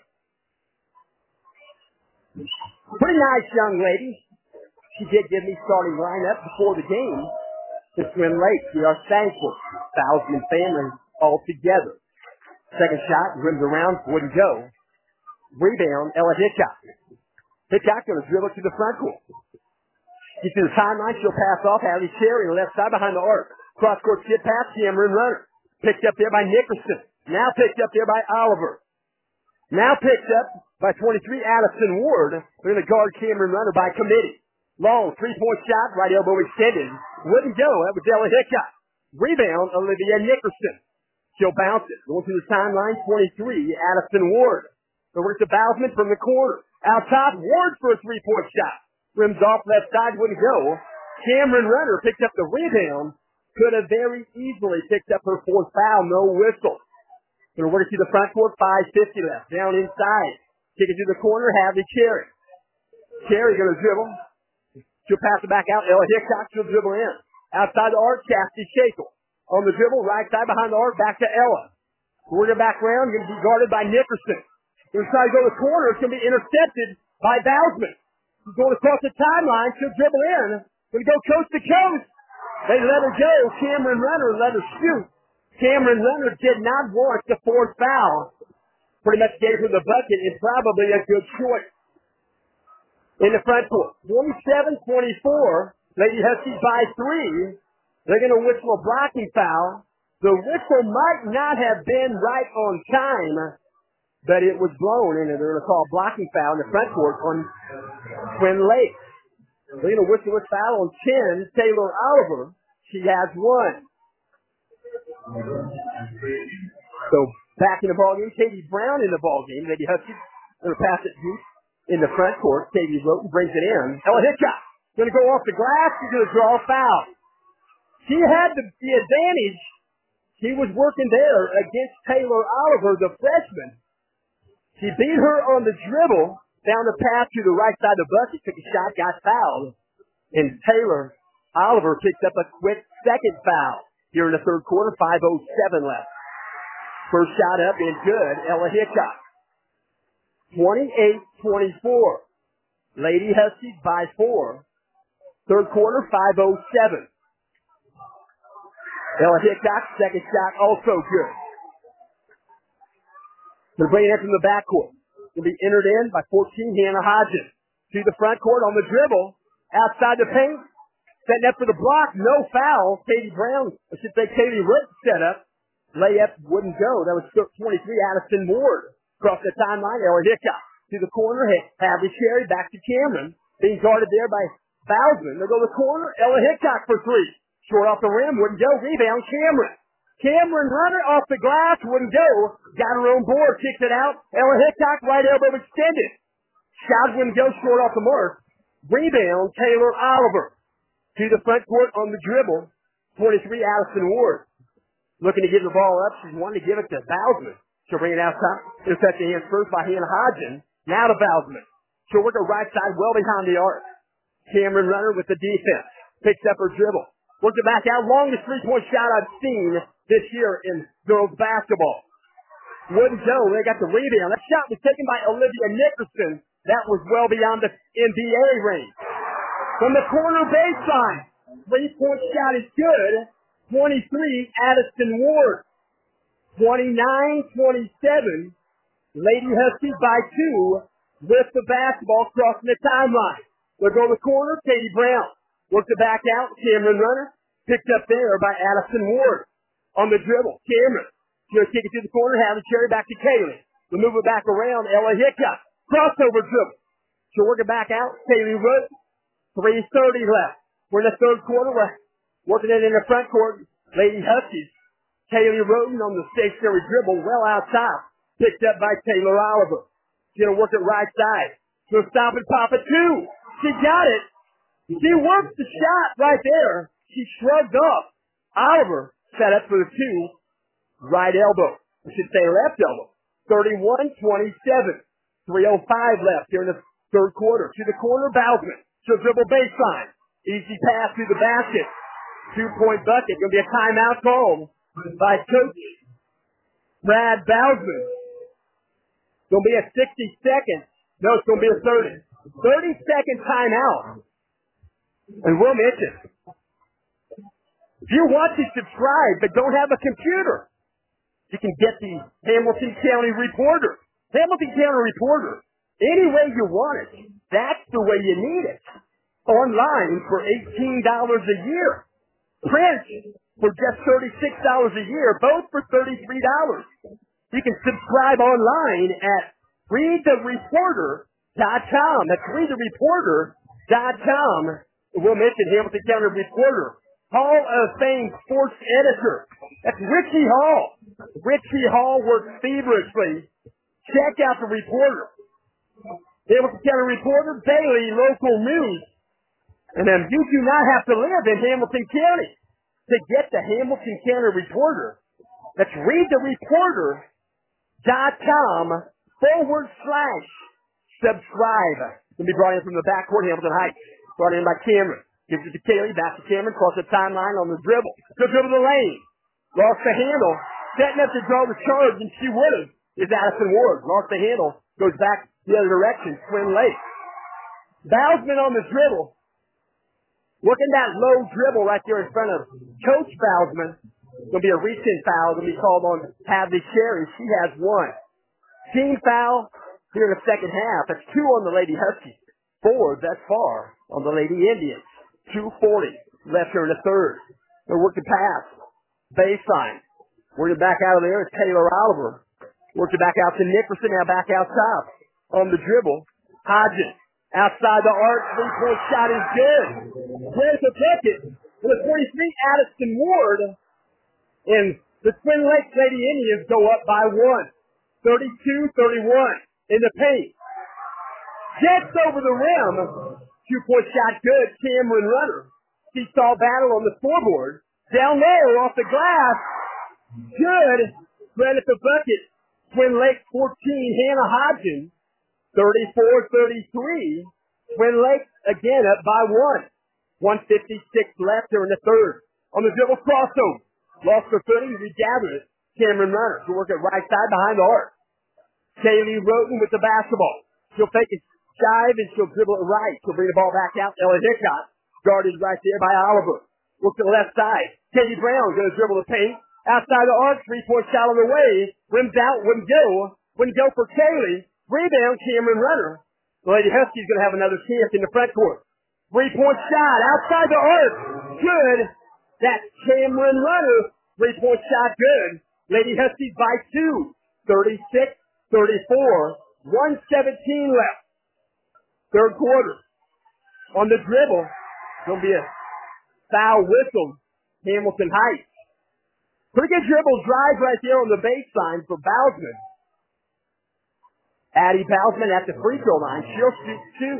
Pretty nice young lady. She did give me starting lineup before the game. To Twin Lakes, we are thankful. Thousand family all together. Second shot, rims around, wouldn't go. Rebound, Ella Hitchcock. Hitchcock going to dribble to the front court. Gets to the timeline, she'll pass off. Hadley Cherry on the left side behind the arc. Cross court skip pass, Cameron Runner. Picked up there by Nickerson. Now picked up there by Oliver. Now picked up by twenty-three, Addison Ward. They're going to guard Cameron Runner by committee. Long three-point shot, right elbow extended. Wouldn't go. That was Ella Hickok. Rebound, Olivia Nickerson. She'll bounce it. Going to the timeline, twenty-three, Addison Ward. Over to Bousman from the corner. Out top, Ward for a three-point shot. Rims off left side, wouldn't go. Cameron Runner picked up the rebound. Could have very easily picked up her fourth foul. No whistle. Going to work it to the front court, five fifty left. Down inside. Kick it to the corner, Hadley Cherry. Cherry going to dribble. She'll pass it back out. Ella Hickok, she'll dribble in. Outside the arc, Chastity Shakel. On the dribble, right side behind the arc, back to Ella. We're going to back around, going to be guarded by Nickerson. Going to try to go to the corner. It's going to be intercepted by Bousman. She's going across the timeline. She'll dribble in. Going to go coast to coast. They let her go. Cameron Runner let her shoot. Cameron Runner did not want the fourth foul. Pretty much gave her the bucket. It's probably a good choice. In the front court, twenty-seven twenty-four. Lady Huskies by three. They're going to whistle a blocking foul. The whistle might not have been right on time, but it was blown, and they're going to call a blocking foul in the front court on Twin Lakes. They're going to whistle a foul on ten, Taylor Oliver. She has one. So back in the ballgame, Katie Brown in the ballgame. Lady Huskies going to pass it deep in the front court. Katie Roten brings it in. Ella Hickok going to go off the glass. She's going to draw a foul. She had the, the advantage. She was working there against Taylor Oliver, the freshman. She beat her on the dribble, down the path to the right side of the bucket, took a shot, got fouled. And Taylor Oliver picked up a quick second foul here in the third quarter, five oh seven left. First shot up and good, Ella Hickok. twenty-eight twenty-four. Lady Huskies by four. Third quarter, five oh seven. Ella Hickok, second shot, also good. They're bringing it from the backcourt. Will be entered in by fourteen, Hannah Hodges. To the front court on the dribble. Outside the paint. Setting up for the block. No foul. Katie Brown, I should say Katie Ritt set up. Layup wouldn't go. That was twenty-three, Addison Ward. Across the timeline, Ella Hickok. To the corner, Hadley Cherry back to Cameron. Being guarded there by Bousman. They'll go to the corner. Ella Hickok for three. Short off the rim, wouldn't go. Rebound, Cameron. Cameron Runner off the glass, wouldn't go. Got her own board, kicked it out. Ella Hickok, right elbow extended. Shot wouldn't go, short off the mark. Rebound, Taylor Oliver. To the front court on the dribble. twenty-three, Addison Ward. Looking to give the ball up. She's wanting to give it to Bousman. She'll bring it outside. Intercept the hands first by Hannah Hodgson. Now to Bousman. She'll work her right side well behind the arc. Cameron Runner with the defense. Picks up her dribble. Worked it back out. Longest three-point shot I've seen this year in girls basketball. Wouldn't go. They got the rebound. That shot was taken by Olivia Nickerson. That was well beyond the N B A range. From the corner baseline. Three-point shot is good. twenty-three, Addison Ward. twenty-nine twenty-seven. Lady Huskies by two with the basketball crossing the timeline. They'll go to the corner. Katie Brown. Worked it back out. Cameron Runner. Picked up there by Addison Ward. On the dribble. Cameron. She'll kick it to the corner. Have the cherry back to Kaylee. We'll move it back around. Ella Hickok. Crossover dribble. She'll work it back out. Kaylee Root. three thirty left. We're in the third quarter. We're working it in the front court. Lady Huskies. Kaylee Roten on the stationary dribble. Well outside. Picked up by Taylor Oliver. She's going to work it right side. She'll stop and pop it two. She got it. She worked the shot right there. She shrugged off. Oliver set up for the two. Right elbow. I should say left elbow. thirty-one twenty-seven. three oh five left here in the third quarter. To the corner, Bousman. She'll dribble baseline. Easy pass to the basket. Two-point bucket. Going to be a timeout called by Coach Brad Bousman. Going to be a sixty second. No, it's going to be a thirty. thirty second timeout. And we'll mention, if you want to subscribe but don't have a computer, you can get the Hamilton County Reporter. Hamilton County Reporter. Any way you want it. That's the way you need it. Online for eighteen dollars a year. Print for just thirty-six dollars a year. Both for thirty-three dollars. You can subscribe online at read the reporter dot com. That's read the reporter dot com. We'll mention Hamilton County Reporter. Hall of Fame sports editor. That's Richie Hall. Richie Hall works feverishly. Check out the reporter. Hamilton County Reporter, daily local news. And then you do not have to live in Hamilton County to get the Hamilton County Reporter. That's read the reporter dot com forward slash subscribe. Going to be brought in from the backcourt, Hamilton Heights. Brought in by Cameron. Gives it to Kaylee. Back to Cameron. Cross the timeline on the dribble. She'll dribble the lane. Lost the handle. Setting up to draw the charge, and she would have. Is Addison Ward. Lost the handle. Goes back the other direction. Twin Lakes. Bowsman on the dribble. Looking that low dribble right there in front of Coach Bowsman. Going to be a reach-in foul. Going to be called on Hadley Cherry. She has one. Team foul here in the second half. That's two on the Lady Huskies. Four thus far on the Lady Indians. two forty left here in the third. They're working pass. Baseline. Working back out of there is Taylor Oliver. Working back out to Nickerson. Now back out top. On the dribble. Hodges. Outside the arc, three-point shot is good. Where's the bucket? For the twenty-three, Addison Ward. And the Twin Lakes Lady Indians go up by one. thirty-two thirty-one in the paint. Jets over the rim. Two-point shot good. Cameron Runner. Seesaw battle on the scoreboard. Down low off the glass. Good. Right at the bucket. Twin Lakes fourteen, Hannah Hodgins. thirty-four thirty-three. Twin Lakes again up by one. one fifty-six left here in the third. On the dribble crossover. Lost her footing. Regathered it. Cameron Runner. She'll work it right side behind the arc. Kaylee Roten with the basketball. She'll take a dive and she'll dribble it right. She'll bring the ball back out. Ella Hickok. Guarded right there by Oliver. Look to the left side. Katie Brown going to dribble the paint. Outside the arc. Three-point shot on the way. Rims out. Wouldn't go. Wouldn't go for Kaylee. Rebound, Cameron Runner. The Lady Huskies going to have another chance in the front court. Three-point shot outside the arc. Good. That's Cameron Runner. Three-point shot good. Lady Huskies by two. thirty-six thirty-four. one seventeen left. Third quarter. On the dribble. Going to be a foul whistle. Hamilton Heights. Pretty good dribble drive right there on the baseline for Bowsman. Addie Bowsman at the free throw line. She'll shoot two.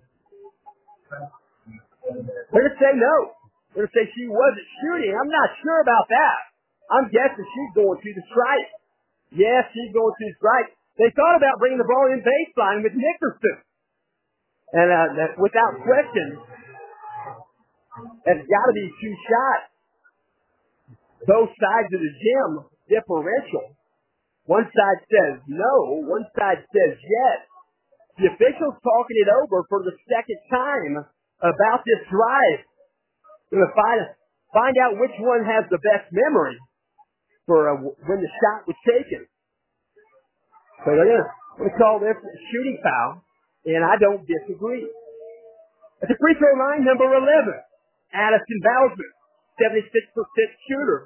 They're going to say no. They're going to say she wasn't shooting. I'm not sure about that. I'm guessing she's going to the strike. Yes, she's going to the strike. They thought about bringing the ball in baseline with Nickerson. And uh, that, without question, that's got to be two shots. Both sides of the gym differential. One side says no. One side says yes. The officials talking it over for the second time about this drive. Going to find, find out which one has the best memory for uh, when the shot was taken. So they're going to call this a shooting foul, and I don't disagree. At the free throw line, number eleven, Addison Bowsman, seventy-six percent shooter.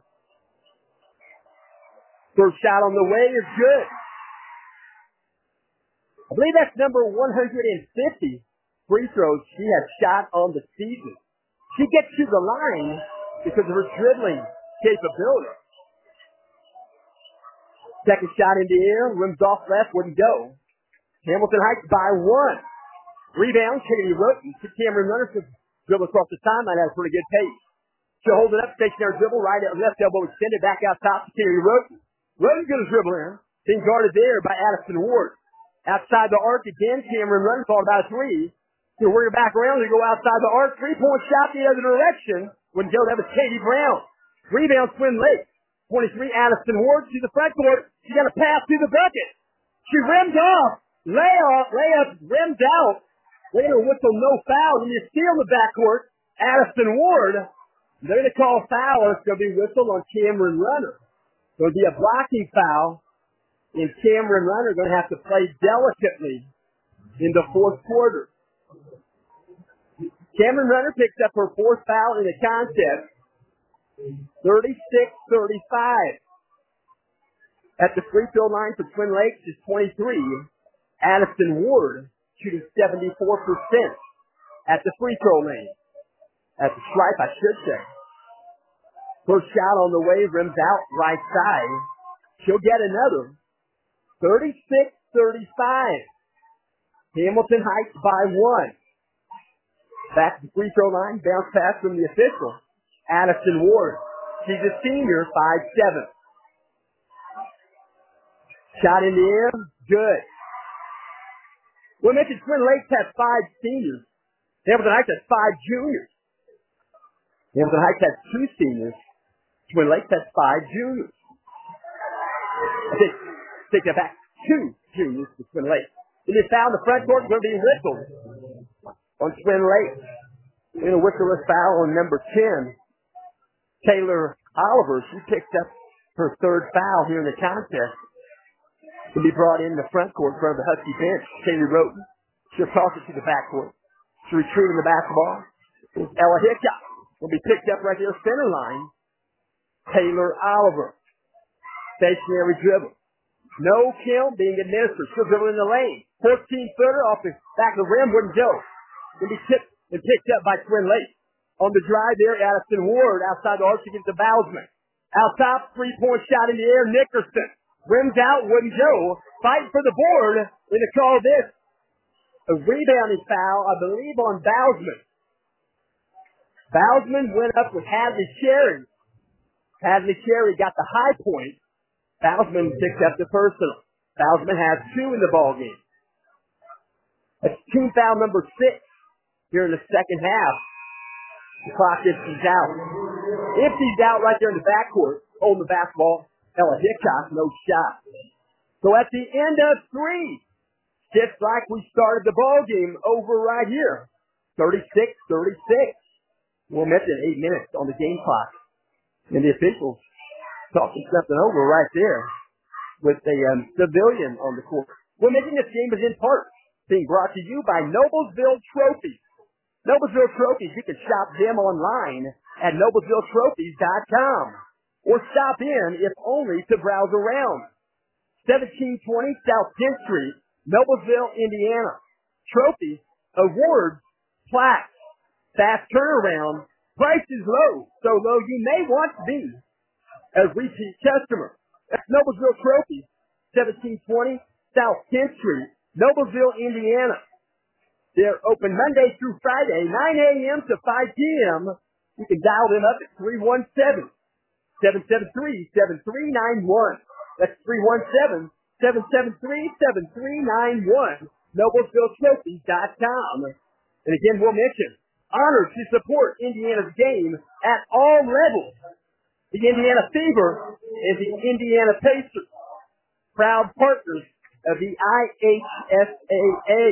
First shot on the way is good. I believe that's number one hundred fifty free throws she has shot on the season. She gets to the line because of her dribbling capability. Second shot in the air, rims off left, wouldn't go. Hamilton Heights by one. Rebound, Katie Roten to Cameron Runner to dribble across the timeline at a pretty good pace. She'll hold it up, stationary dribble, right at left elbow extended, back out top to Katie Roten. Roten's going to dribble in, being guarded there by Addison Ward. Outside the arc again, Cameron Runner thought about a three. He'll work it back around to go outside the arc. Three-point shot the other direction. Wouldn't go. That was Katie Brown. Rebound, Twin Lakes. twenty-three, Addison Ward to the front court. She got a pass to the bucket. She rimmed off. Layup, layup, rimmed out. Later whistle, no foul. And you steal the backcourt. Addison Ward. They're going to call foul. It's going to be whistle on Cameron Runner. There'll be a blocking foul. And Cameron Runner going to have to play delicately in the fourth quarter. Cameron Runner picks up her fourth foul in the contest. thirty-six thirty-five. At the free throw line for Twin Lakes is twenty-three. Addison Ward shooting seventy-four percent at the free throw lane. At the stripe, I should say. First shot on the way, rims out right side. She'll get another. thirty-six thirty-five. Hamilton Heights by one. Back to the free throw line, bounce pass from the official. Addison Ward. She's a senior, five seven. Shot in the air, good. We'll mention Twin Lakes has five seniors. Hamilton Heights has five juniors. Hamilton Heights has two seniors. Twin Lakes has five juniors. I think, take that back. Two juniors for Twin Lakes. And they found the front court going to be whistled on Twin Lakes. In a whistleless foul on number ten, Taylor Oliver. She picked up her third foul here in the contest. To be brought in the front court in front of the Husky bench. Kaylee Roten. She'll toss it to the backcourt. She's retrieving the basketball. Ella Hickok will be picked up right there center line. Taylor Oliver. Stationary dribble. No kill being administered. She'll dribble in the lane. fourteen-footer off the back of the rim. Wouldn't go. Will be tipped and picked up by Twin Lakes. On the drive there, Addison Ward outside the arc against the Bousman. Out top, three-point shot in the air. Nickerson. Rims out, wouldn't go. Fight for the board. And to call this a rebounding foul, I believe, on Bousman. Bousman went up with Hadley Cherry. Hadley Cherry got the high point. Bousman picked up the personal. Bousman has two in the ball game. That's team foul number six here in the second half. The clock empties out. Empties out right there in the backcourt. Holding the basketball. Ella Hickok, no shot. So at the end of three, just like we started the ball game over right here. thirty-six thirty-six. We'll mention eight minutes on the game clock. And the officials talking something over right there with a um, civilian on the court. We're making this game is in part being brought to you by Noblesville Trophies. Noblesville Trophies, you can shop them online at noblesville trophies dot com. Or stop in, if only, to browse around. seventeen twenty South tenth Street, Noblesville, Indiana. Trophies, awards, plaques, fast turnaround, price is low, so low you may want to be a repeat customer. That's Noblesville Trophies, seventeen twenty South tenth Street, Noblesville, Indiana. They're open Monday through Friday, nine a.m. to five p.m. You can dial them up at three one seven, seven seven three, seven three nine one. That's three one seven, seven seven three, seven three nine one. Noblesville Trophies dot com. And again, we'll mention, honored to support Indiana's game at all levels. The Indiana Fever and the Indiana Pacers, proud partners of the I H S A A.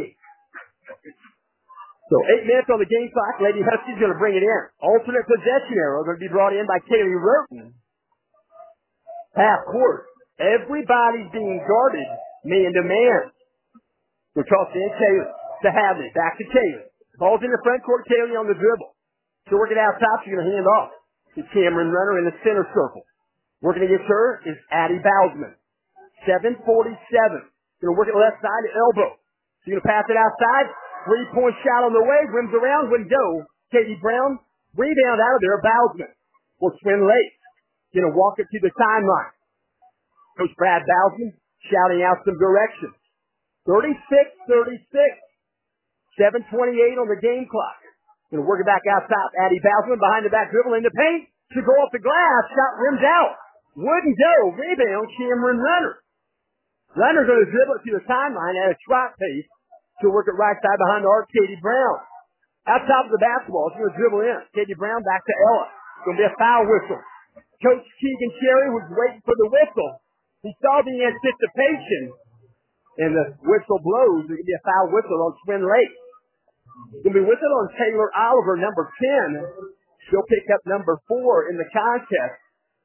So eight minutes on the game clock. Lady Huskies going to bring it in. Alternate possession arrow going to be brought in by Kaylee Roten. Half court. Everybody's being guarded man to man. So toss in Kaylee to Hadley. Back to Kaylee. Ball's in the front court. Kaylee on the dribble. So working out top. She's going to hand off to Cameron Runner in the center circle. Working against her is Addie Bousman. seven forty-seven. Going to work it left side to elbow. She's going to pass it outside. Three-point shot on the way. Rims around. Wouldn't go. Katie Brown. Rebound out of there. Bousman. For Twin Lakes. Going to walk it to the timeline. Coach Brad Bousman shouting out some directions. thirty-six thirty-six. seven twenty-eight on the game clock. Going to work it back out top. Addie Bousman behind the back dribble in the paint. Should go off the glass. Shot rims out. Wouldn't go. Rebound. Cameron Runner. Runner going to dribble it to the timeline at a trot pace. She'll work it right side behind the arc. Katie Brown. Out top of the basketball. She's going to dribble in. Katie Brown back to Ella. It's going to be a foul whistle. Coach Keegan Cherry was waiting for the whistle. He saw the anticipation. And the whistle blows. There's going to be a foul whistle on Twin Lakes. It's going to be whistled on Taylor Oliver, number ten. She'll pick up number four in the contest.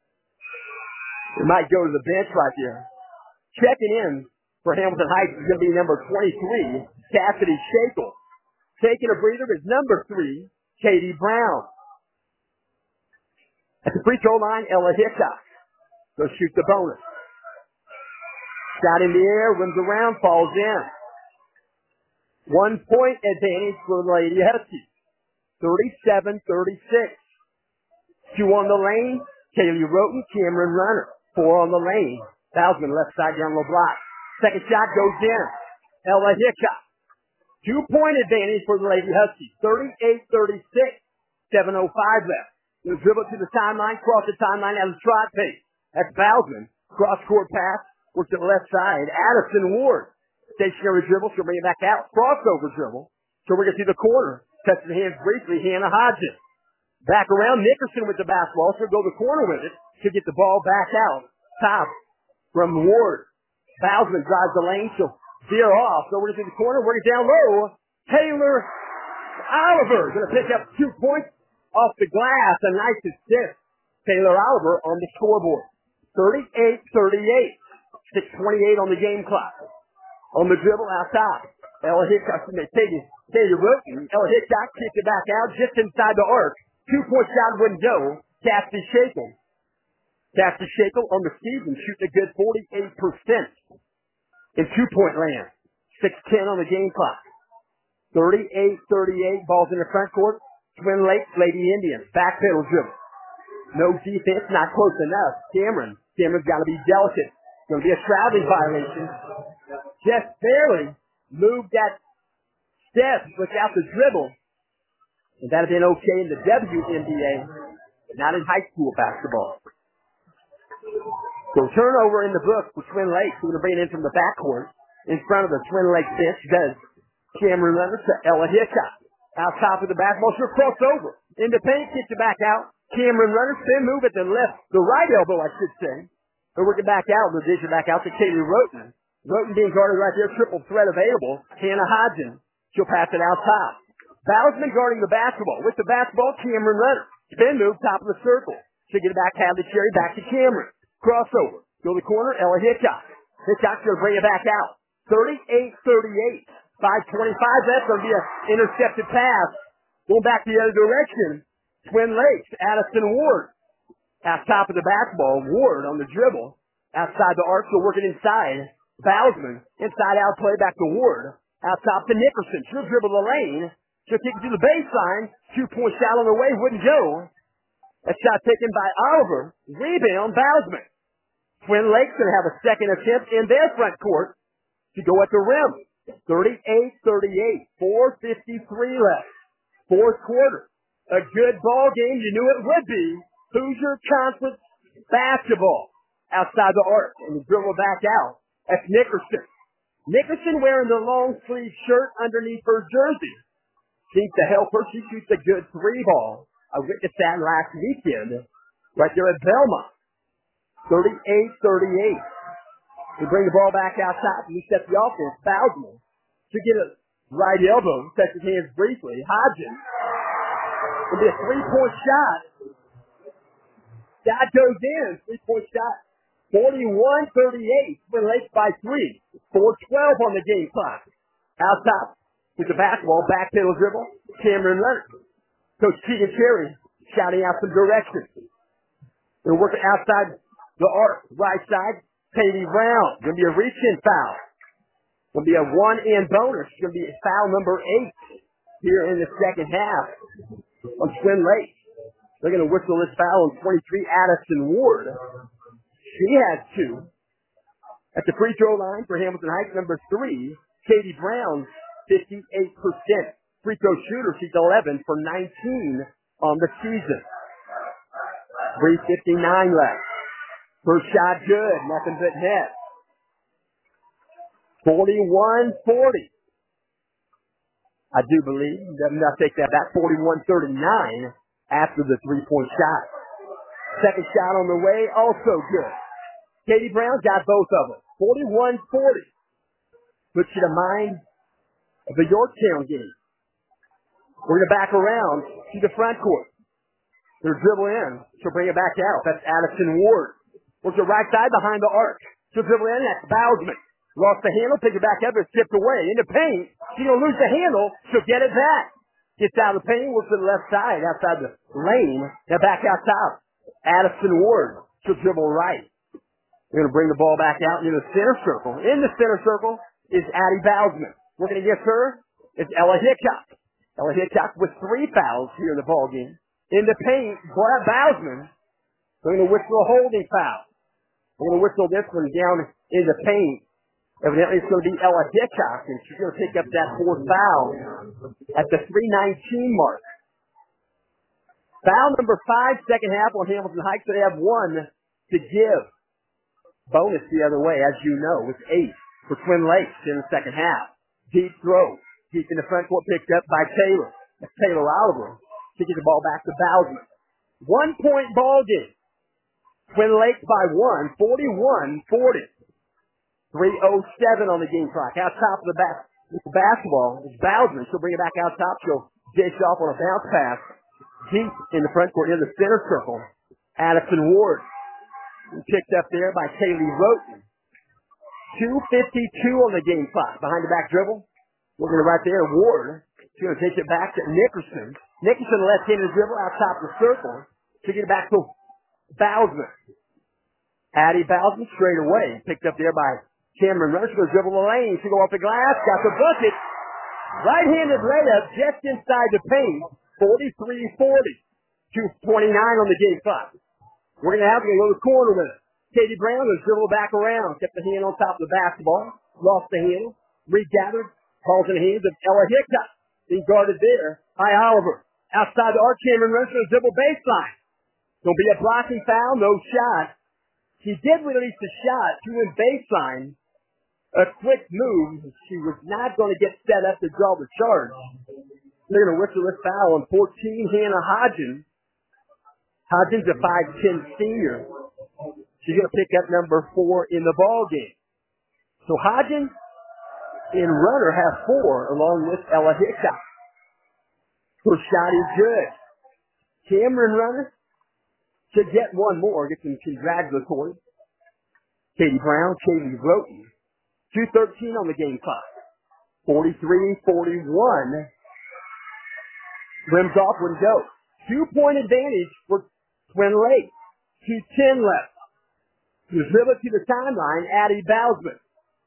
It might go to the bench right there. Checking in for Hamilton Heights is going to be number twenty-three, Cassidy Shakel. Taking a breather is number three, Katie Brown. At the free throw line, Ella Hickok. So shoot the bonus. Shot in the air, rims around, falls in. One point advantage for the Lady Huskies. thirty-seven thirty-six. Two on the lane, Kaylee Roten, Cameron Runner. Four on the lane. Bousman left side down the block. Second shot goes in. Ella Hickok. Two-point advantage for the Lady Huskies. thirty-eight thirty-six. seven oh five left. They'll dribble to the timeline, cross the timeline at a trot pace. That's Bousman. Cross-court pass. Works to the left side. Addison Ward. Stationary dribble. She'll bring it back out. Crossover dribble. She'll bring it to the corner. Touches the hands briefly. Hannah Hodgson. Back around. Nickerson with the basketball. She'll go the corner with it. She'll get the ball back out. Top from Ward. Bowsman drives the lane. She'll veer off. Over to the corner. Work it down low. Taylor Oliver going to pick up two points off the glass. A nice assist. Taylor Oliver on the scoreboard. thirty-eight thirty-eight. six twenty-eight on the game clock. On the dribble out top. Ella Hickok, Katie, Katie Roten. Ella Hickok kicked it back out just inside the arc. Two-point shot wouldn't go. Cassie Shakel. Cassie Shakel on the season shooting a good forty-eight percent in two-point land. six ten on the game clock. thirty-eight thirty-eight. Balls in the front court. Twin Lakes Lady Indians. Back pedal dribble. No defense, not close enough. Cameron. Cameron's got to be delicate. Going to be a traveling violation. Just barely moved that step without the dribble. And that would have been okay in the W N B A, but not in high school basketball. So turnover in the book for Twin Lakes. We're going to bring it in from the backcourt in front of the Twin Lakes bench. Does Cameron Leonard to Ella Hickok. Out top of the basketball. She'll cross over. In the paint, kicks it back out. Cameron Leonard, spin move at the left, the right elbow, I should say. They're working back out. The dish back out to Kaylee Roten. Roten being guarded right there. Triple threat available. Hannah Hodgson. She'll pass it out top. Bowsman guarding the basketball. With the basketball, Cameron Leonard. Spin move, top of the circle. She'll get it back, have the cherry, back to Cameron. Crossover. Go to the corner, Ella Hickok. Hickok's going to bring it back out. thirty-eight thirty-eight. five twenty-five. That's going to be an intercepted pass. Going back the other direction. Twin Lakes, Addison Ward. At top of the basketball, Ward on the dribble. Outside the arc, so working inside. Bowsman, inside out play back to Ward. Out top to Nickerson. She'll dribble the lane. She'll kick it to the baseline. Two-point shot on the way, wouldn't go. A shot taken by Oliver. Rebound, Bowsman. Twin Lakes going to have a second attempt in their front court to go at the rim. thirty-eight thirty-eight. four fifty-three left. Fourth quarter. A good ball game. You knew it would be. Hoosier Conference basketball. Outside the arc. And the dribble back out. That's Nickerson. Nickerson wearing the long sleeve shirt underneath her jersey. Seems to help her. She shoots a good three ball. I witnessed that last weekend. Right there at Belmont. thirty-eight thirty-eight. We bring the ball back outside. We set the offense. Bowsman. To get a right elbow. Sets his hands briefly. Hodgson. It'll be a three-point shot. That goes in. Three-point shot. forty-one thirty-eight. Twin Lakes by three. four twelve on the game clock. Out top. With the basketball. Back pedal dribble. Cameron Leonard. Coach Keegan Cherry shouting out some directions. They're working outside the arc. Right side. Katie Brown. Going to be a reach-in foul. Going to be a one-in bonus. Going to be foul number eight here in the second half on Twin Lakes. They're going to whistle this foul on twenty-three, Addison Ward. She has two. At the free throw line for Hamilton Heights, number three, Katie Brown, fifty-eight percent. Free throw shooter, she's eleven for nineteen on the season. three fifty-nine left. First shot good, nothing but net. forty-one forty. I do believe. I'll take that back. forty-one thirty-nine after the three-point shot. Second shot on the way, also good. Katie Brown got both of them. forty-one forty. Puts you to mind of the Yorktown game. We're going to back around to the front court. They'll dribble in. She'll bring it back out. That's Addison Ward. Works the right side behind the arc. She'll dribble in. That's Bowsman. Lost the handle, pick it back up, and skipped away. In the paint, she's going to lose the handle. She'll get it back. Gets out of the paint, works to the left side, outside the lane. Now back out top. Addison Ward. She'll dribble right. We're going to bring the ball back out into the center circle. In the center circle is Addie Bowsman. Working against her is Ella Hickok. Ella Hickok with three fouls here in the ball game. In the paint, Brad Bowsman. We're going to whistle a holding foul. We're going to whistle this one down in the paint. Evidently, it's going to be Ella Hickok, and she's going to pick up that fourth foul at the three nineteen mark. Foul number five, second half on Hamilton Heights. They have one to give. Bonus the other way, as you know, with eight for Twin Lakes in the second half. Deep throw. Deep in the front court, picked up by Taylor. That's Taylor Oliver to get the ball back to Bowsman. One-point ball game. Twin Lakes by one, forty-one forty. three oh seven on the game clock. Out top of the back, the basketball is Bowsman. She'll bring it back out top. She'll dish off on a bounce pass deep in the front court in the center circle. Addison Ward picked up there by Kaylee Roten. two fifty-two on the game clock. Behind the back dribble. Looking right there, Ward. She's going to take it back to Nickerson. Nickerson left-handed dribble out top of the circle to get it back to Bowsman. Addie Bowsman straight away. Picked up there by Cameron Runner. She's going to dribble the lane. She go off the glass. Got the bucket. Right-handed layup just inside the paint. forty-three forty. two twenty-nine on the game clock. We're going to have to go to the corner with it. Katie Brown will dribble back around. Kept the hand on top of the basketball. Lost the handle. Regathered. Balls in the hands of Ella Hickok. Being guarded there by Oliver. Outside the arc, Cameron Runner will dribble baseline. Going to be a blocking foul. No shot. She did release the shot to him baseline. A quick move. She was not going to get set up to draw the charge. They're going to whistle this foul on fourteen, Hannah Hodgins. Hodgins, a five ten senior. She's going to pick up number four in the ball game. So Hodgins and Runner have four, along with Ella Hickok. Her shot is good. Cameron Runner should get one more, get some congratulatory. Katie Brown, Katie Roten. two thirteen on the game clock. forty-three forty-one. Rims off, wouldn't go. Two-point advantage for Twin Lakes. two ten left. To dribble to the timeline, Addie Bowsman.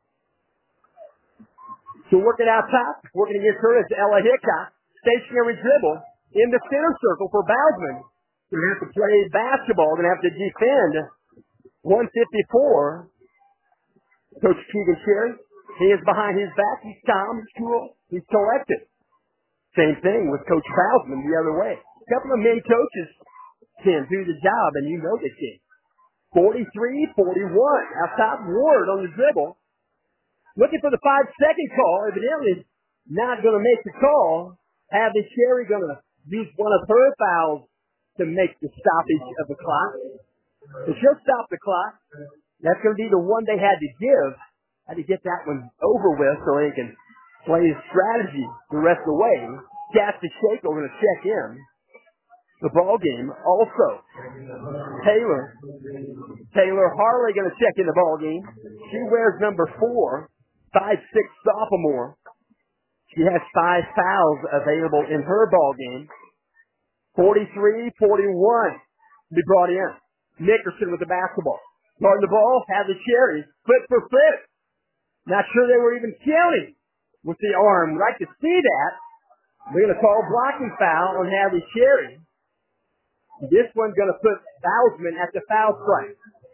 So working out top, working against her is Ella Hickok. Stationary dribble in the center circle for Bowsman. Going to have to play basketball, going to have to defend. one fifty-four. Coach Keegan Cherry, he is behind his back. He's calm, he's cool, he's collected. Same thing with Coach Bowsman the other way. A couple of men coaches can do the job, and you know they can. forty-three forty-one. Out top, Ward on the dribble. Looking for the five-second call. Evidently not going to make the call. Hadley Cherry going to use one of her fouls to make the stoppage of the clock. So she'll stop the clock. That's going to be the one they had to give. Had to get that one over with so they can play his strategy the rest of the way. Cassie Shaker going to check in the ball game. Also, Taylor. Taylor Harley going to check in the ball game. She wears number four, five six sophomore. She has five fouls available in her ball game. forty-three forty-one to be brought in. Nickerson with the basketball. Guarding the ball, have the Cherries. Foot for foot. Not sure they were even counting with the arm. We'd like to see that. We're going to call blocking foul on Hadley Cherry. This one's going to put Bowsman at the foul strike.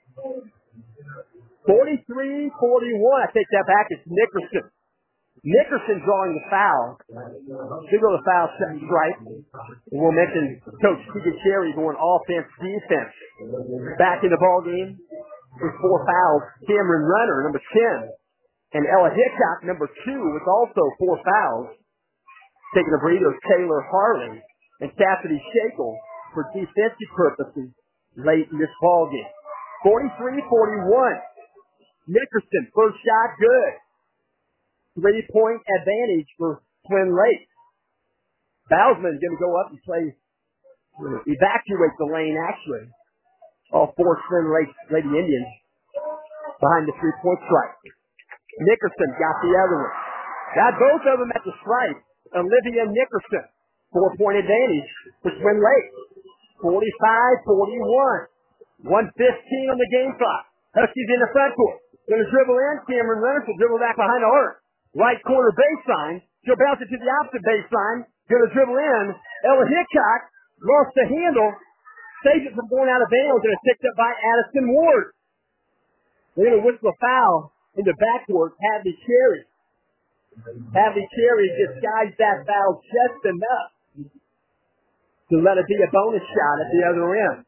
forty-three forty-one. I take that back. It's Nickerson. Nickerson drawing the foul. She'll go to the foul strike. And we'll mention Coach Keegan Cherry going offense, defense. Back in the ball game with four fouls. Cameron Runner, number ten. And Ella Hickok, number two, with also four fouls. Taking a breather, Taylor Harley and Cassidy Shackle for defensive purposes late in this ball game. forty-three forty-one. Nickerson, first shot, good. Three-point advantage for Twin Lakes. Bowsman is going to go up and play, evacuate the lane, actually. All four Twin Lakes Lady Indians behind the three-point strike. Nickerson got the other one. Got both of them at the stripe. Olivia Nickerson, four-point advantage for Twin Lakes. forty-five forty-one. one fifteen on the game clock. Huskies in the front court. Going to dribble in. Cameron Leonard will dribble back behind the arc. Right corner baseline. She'll bounce it to the opposite baseline. Going to dribble in. Ella Hickok lost the handle. Saves it from going out of bounds, and it's picked up by Addison Ward. They're going to whistle a foul in the backcourt. Hadley Cherry. Hadley Cherry disguised that foul just enough to let it be a bonus shot at the other end.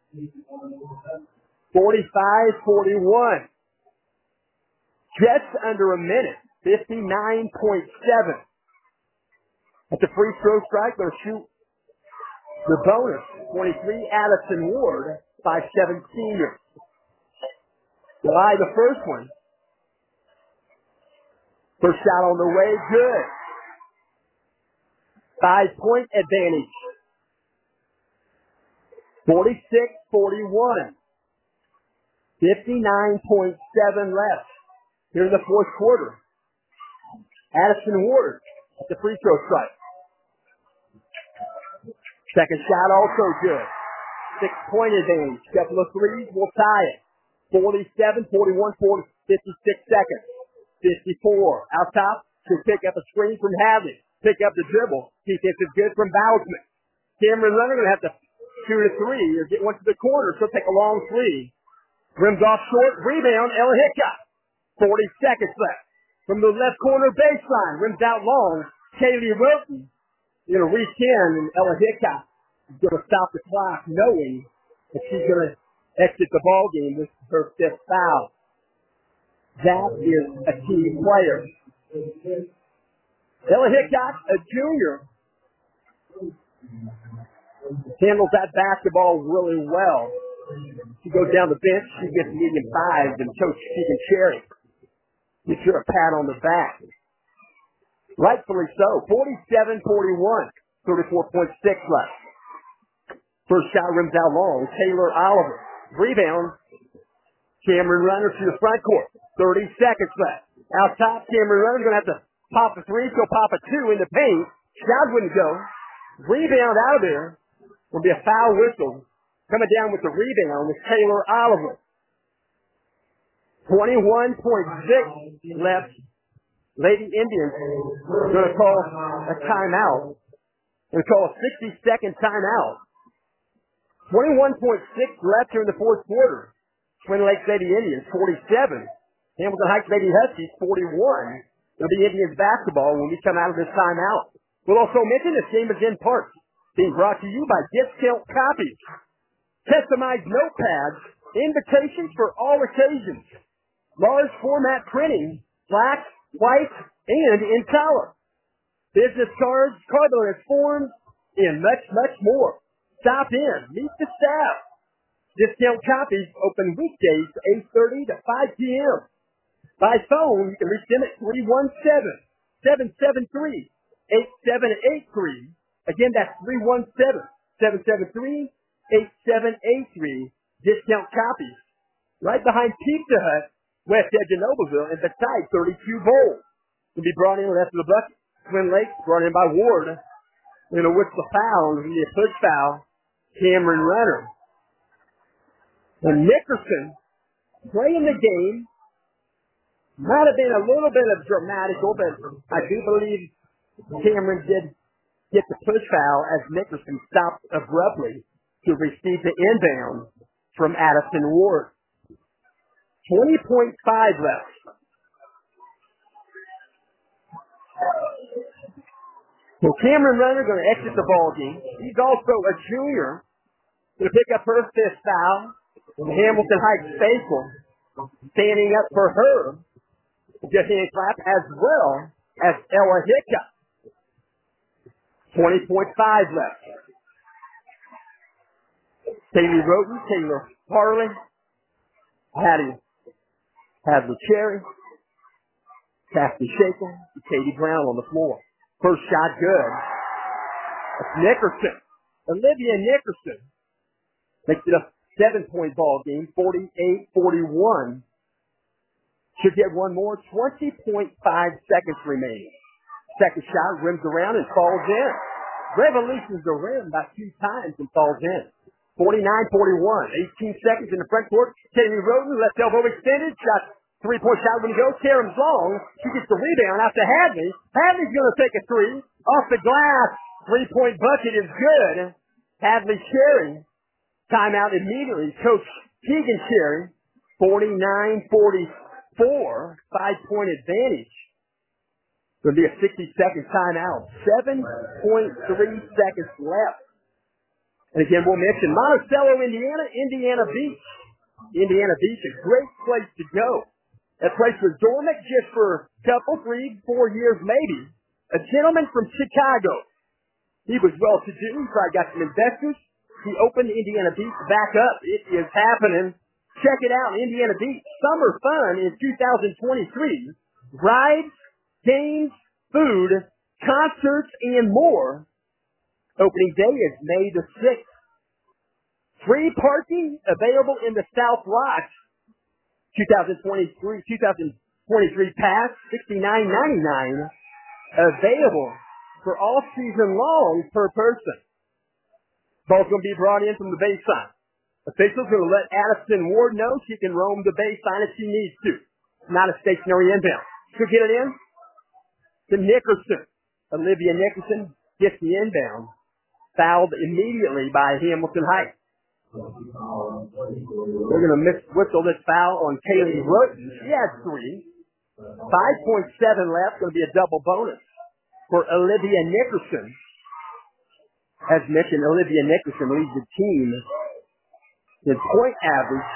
forty-five forty-one. Just under a minute. fifty-nine point seven At the free throw strike, they'll shoot the bonus. twenty-three, Addison Ward, five seven senior. July the first one. First shot on the way, good. Five-point advantage. forty-six forty-one. fifty-nine point seven left. Here in the fourth quarter. Addison Ward at the free throw strike. Second shot also good. Six-point advantage. Couple of threes will tie it. forty-seven forty-one, forty, fifty-six seconds. fifty-four. Out top to pick up a screen from Hadley. Pick up the dribble. Defense is good from Bousman. Cameron Leonard going to have to shoot a three or get one to the corner. So take a long three. Rims off short. Rebound. Ella Hickok. forty seconds left. From the left corner baseline. Rims out long. Kaylee Wilton. Going to reach in, and Ella Hickok is going to stop the clock knowing that she's going to exit the ball game. This is her fifth foul. That is a key player. Ella Hickok, a junior, handles that basketball really well. She goes down the bench, she gets medium fives, and Coach Keegan Cherry gives her a pat on the back. Rightfully so. forty-seven forty-one. thirty-four point six left. First shot rims out long. Taylor Oliver. Rebound. Cameron Runner to the front court. thirty seconds left. Out top, Cameron Runner's going to have to pop a three, so pop a two in the paint. Shot wouldn't go. Rebound out of there. Will be a foul whistle. Coming down with the rebound is Taylor Oliver. twenty-one point six left. Lady Indians are going to call a timeout. Going to call a sixty-second timeout. twenty-one point six left here in the fourth quarter. Twin Lakes Lady Indians, forty-seven. Hamilton Heights Lady Huskies, forty-one. It'll be Indians basketball when we come out of this timeout. We'll also mention this game is in part being brought to you by Discount Copies. Customized notepads, invitations for all occasions. Large format printing, black, white, and in color. Business cards, cardboard forms, and much, much more. Stop in. Meet the staff. Discount Copies open weekdays eight thirty to five p.m. By phone, you can reach them at three one seven, seven seven three, eight seven eight three. Again, that's three one seven, seven seven three, eight seven eight three. Discount Copies. Right behind Pizza Hut, west edge of Noblesville, and beside thirty-two Bowl. Will be brought in after the bucket. Twin Lakes brought in by Ward. You know, with the foul, the push foul, Cameron Runner. And Nickerson playing the game. Might have been a little bit of dramatical, but I do believe Cameron did get the push foul as Nickerson stopped abruptly to receive the inbound from Addison Ward. twenty point five left. So Cameron Runner going to exit the ball game. He's also a junior. Going to pick up her fifth foul. And Hamilton Heights faithful standing up for her. Just hand clap as well as Ella Hickok. twenty point five left. Taylor Roten, Taylor Harley, Hattie Hadley Cherry, Kathy Shaker, and Katie Brown on the floor. First shot good. That's Nickerson. Olivia Nickerson makes it a seven-point ball game, forty-eight forty-one. Should get one more, twenty point five seconds remaining. Second shot rims around and falls in. Revolutions the rim by two times and falls in. forty-nine forty-one. eighteen seconds in the front court. Taylor Roten, left elbow extended. Shot, three-point shot when he goes. Karen's long. She gets the rebound out to Hadley. Hadley's going to take a three. Off the glass. Three-point bucket is good. Hadley Cherry. Timeout immediately. Coach Keegan Cherry. forty-nine forty-four. Five-point advantage. Going to be a sixty-second timeout. seven point three seconds left. And again, we'll mention Monticello, Indiana, Indiana Beach. Indiana Beach, a great place to go. That place was dormant just for a couple, three, four years maybe. A gentleman from Chicago. He was well-to-do. He probably got some investors. He opened Indiana Beach back up. It is happening. Check it out, Indiana Beach. Summer fun in two thousand twenty-three. Rides, games, food, concerts, and more. Opening day is May the sixth. Free parking available in the South Lodge. twenty twenty-three, twenty twenty-three pass, sixty-nine ninety-nine. Available for all season long per person. Ball's going to be brought in from the baseline. Officials are going to let Addison Ward know she can roam the baseline if she needs to. Not a stationary inbound. She'll get it in to Nickerson. Olivia Nickerson gets the inbound. Fouled immediately by Hamilton Heights. We're going to miss whistle this foul on Kaylee Roten. She has three. five point seven left. Going to be a double bonus for Olivia Nickerson. As mentioned, Olivia Nickerson leads the team in point average.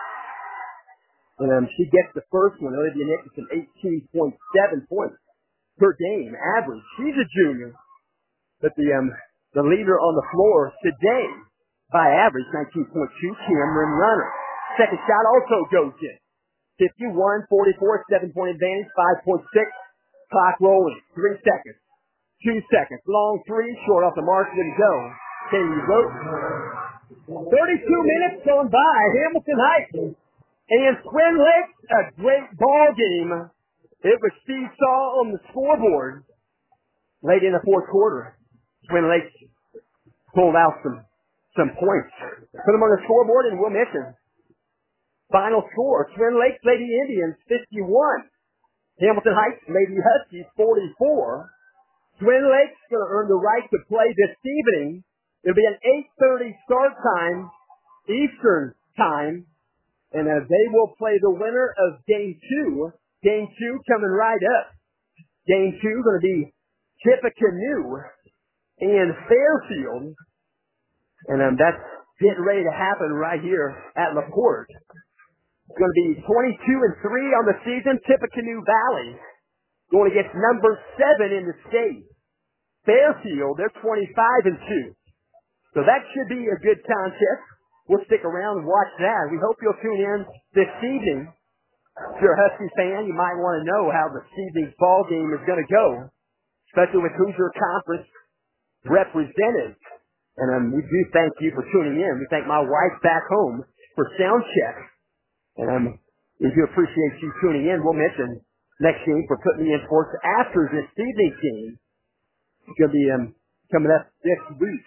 And um, she gets the first one. Olivia Nickerson, eighteen point seven points per game average. She's a junior. But the um, the leader on the floor today by average, nineteen point two, Cameron Runner. Second shot also goes in. fifty-one forty-four, seven-point advantage, five point six. Clock rolling. Three seconds. Two seconds. Long three, short off the mark, didn't go. Katie Roten. thirty-two minutes gone by. Hamilton Heights. And Twin Lakes, a great ball game. It was seesaw on the scoreboard late in the fourth quarter. Twin Lakes pulled out some, some points. Put them on the scoreboard and we'll mention. Final score, Twin Lakes Lady Indians, fifty-one. Hamilton Heights Lady Huskies, forty-four. Twin Lakes going to earn the right to play this evening. It'll be an eight thirty start time, Eastern time. And uh, they will play the winner of game two. Game two coming right up. Game two going to be Tippecanoe and Fairfield. And um, that's getting ready to happen right here at LaPorte. It's going to be twenty-two and three on the season. Tippecanoe Valley going against number seven in the state. Fairfield, they're twenty-five and two. So that should be a good contest. We'll stick around and watch that. We hope you'll tune in this evening. If you're a Husky fan, you might want to know how this evening's ball game is going to go, especially with Hoosier Conference represented. And um, we do thank you for tuning in. We thank my wife back home for sound check. And um, we do appreciate you tuning in. We'll mention next game for putting me in sports after this evening's game. It's going to be um, coming up this week.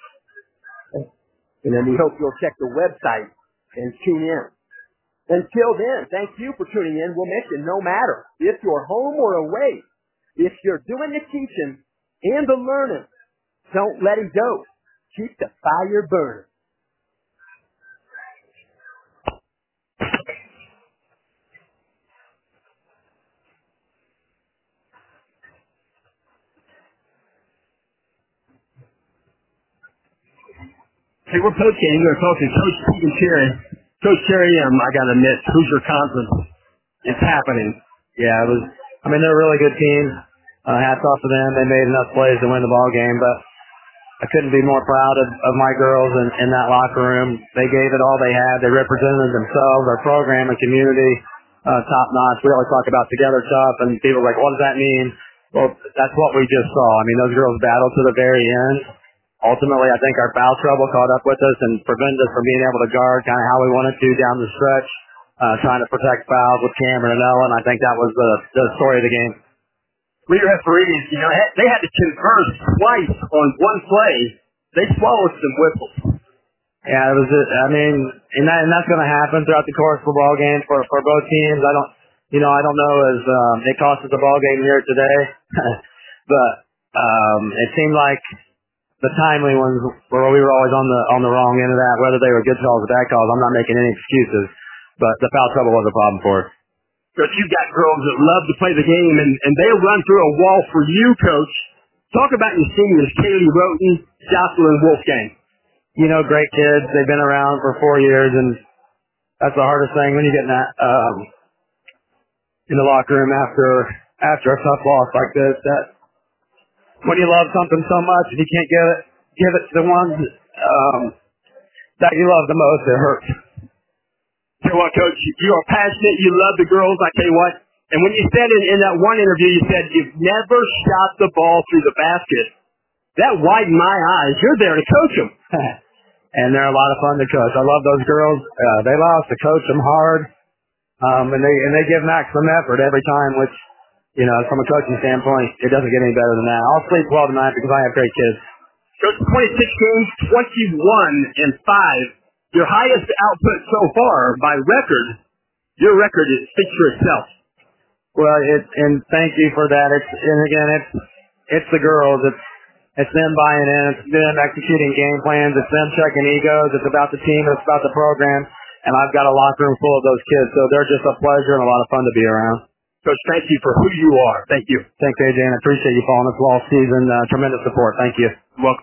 And then we hope you'll check the website and tune in. Until then, thank you for tuning in. We'll mention no matter if you're home or away, if you're doing the teaching and the learning, don't let it go. Keep the fire burning. Hey, we're postgating. We're talking Coach Keegan Cherry. Coach Cherry, um, I got to admit, Hoosier Conference is happening. Yeah, it was. I mean, they're a really good team. Uh, hats off to them. They made enough plays to win the ball game, but I couldn't be more proud of, of my girls in, in that locker room. They gave it all they had. They represented themselves, our program and community, uh, top notch. We always talk about together tough, and people are like, what does that mean? Well, that's what we just saw. I mean, those girls battled to the very end. Ultimately, I think our foul trouble caught up with us and prevented us from being able to guard kind of how we wanted to down the stretch, uh, trying to protect fouls with Cameron and Ellen. I think that was the, the story of the game. We referees, you know, they had to converse twice on one play. They swallowed some whistles. Yeah, it was. I mean, and, that, and that's going to happen throughout the course of the ball game for for both teams. I don't, you know, I don't know as um, it cost us the ball game here today, but um, it seemed like the timely ones where we were always on the on the wrong end of that, whether they were good calls or bad calls. I'm not making any excuses, but the foul trouble was a problem for us. Coach, you've got girls that love to play the game, and, and they'll run through a wall for you, Coach. Talk about your seniors, Kaylee Roten, Jocelyn Wolfgang. You know, great kids. They've been around for four years, and that's the hardest thing when you get in that um, in the locker room after after a tough loss like this. That when you love something so much and you can't give it, give it to the ones um, that you love the most, it hurts. Tell you what, Coach, you are passionate. You love the girls. I tell you what. And when you said in, in that one interview, you said you've never shot the ball through the basket. That widened my eyes. You're there to coach them. And they're a lot of fun to coach. I love those girls. Uh, they allow us to coach them hard, um, and they and they give maximum effort every time. Which, you know, from a coaching standpoint, it doesn't get any better than that. I'll sleep well tonight because I have great kids. Coach, twenty-six games, twenty-one and five. Your highest output so far by record. Your record is speaks for itself. Well, it and thank you for that. It's and again, it's it's the girls. It's It's them buying in. It's them executing game plans. It's them checking egos. It's about the team. It's about the program. And I've got a locker room full of those kids, so they're just a pleasure and a lot of fun to be around. Coach, thank you for who you are. Thank you. Thanks, A J, and I appreciate you following us all season. Uh, tremendous support. Thank you.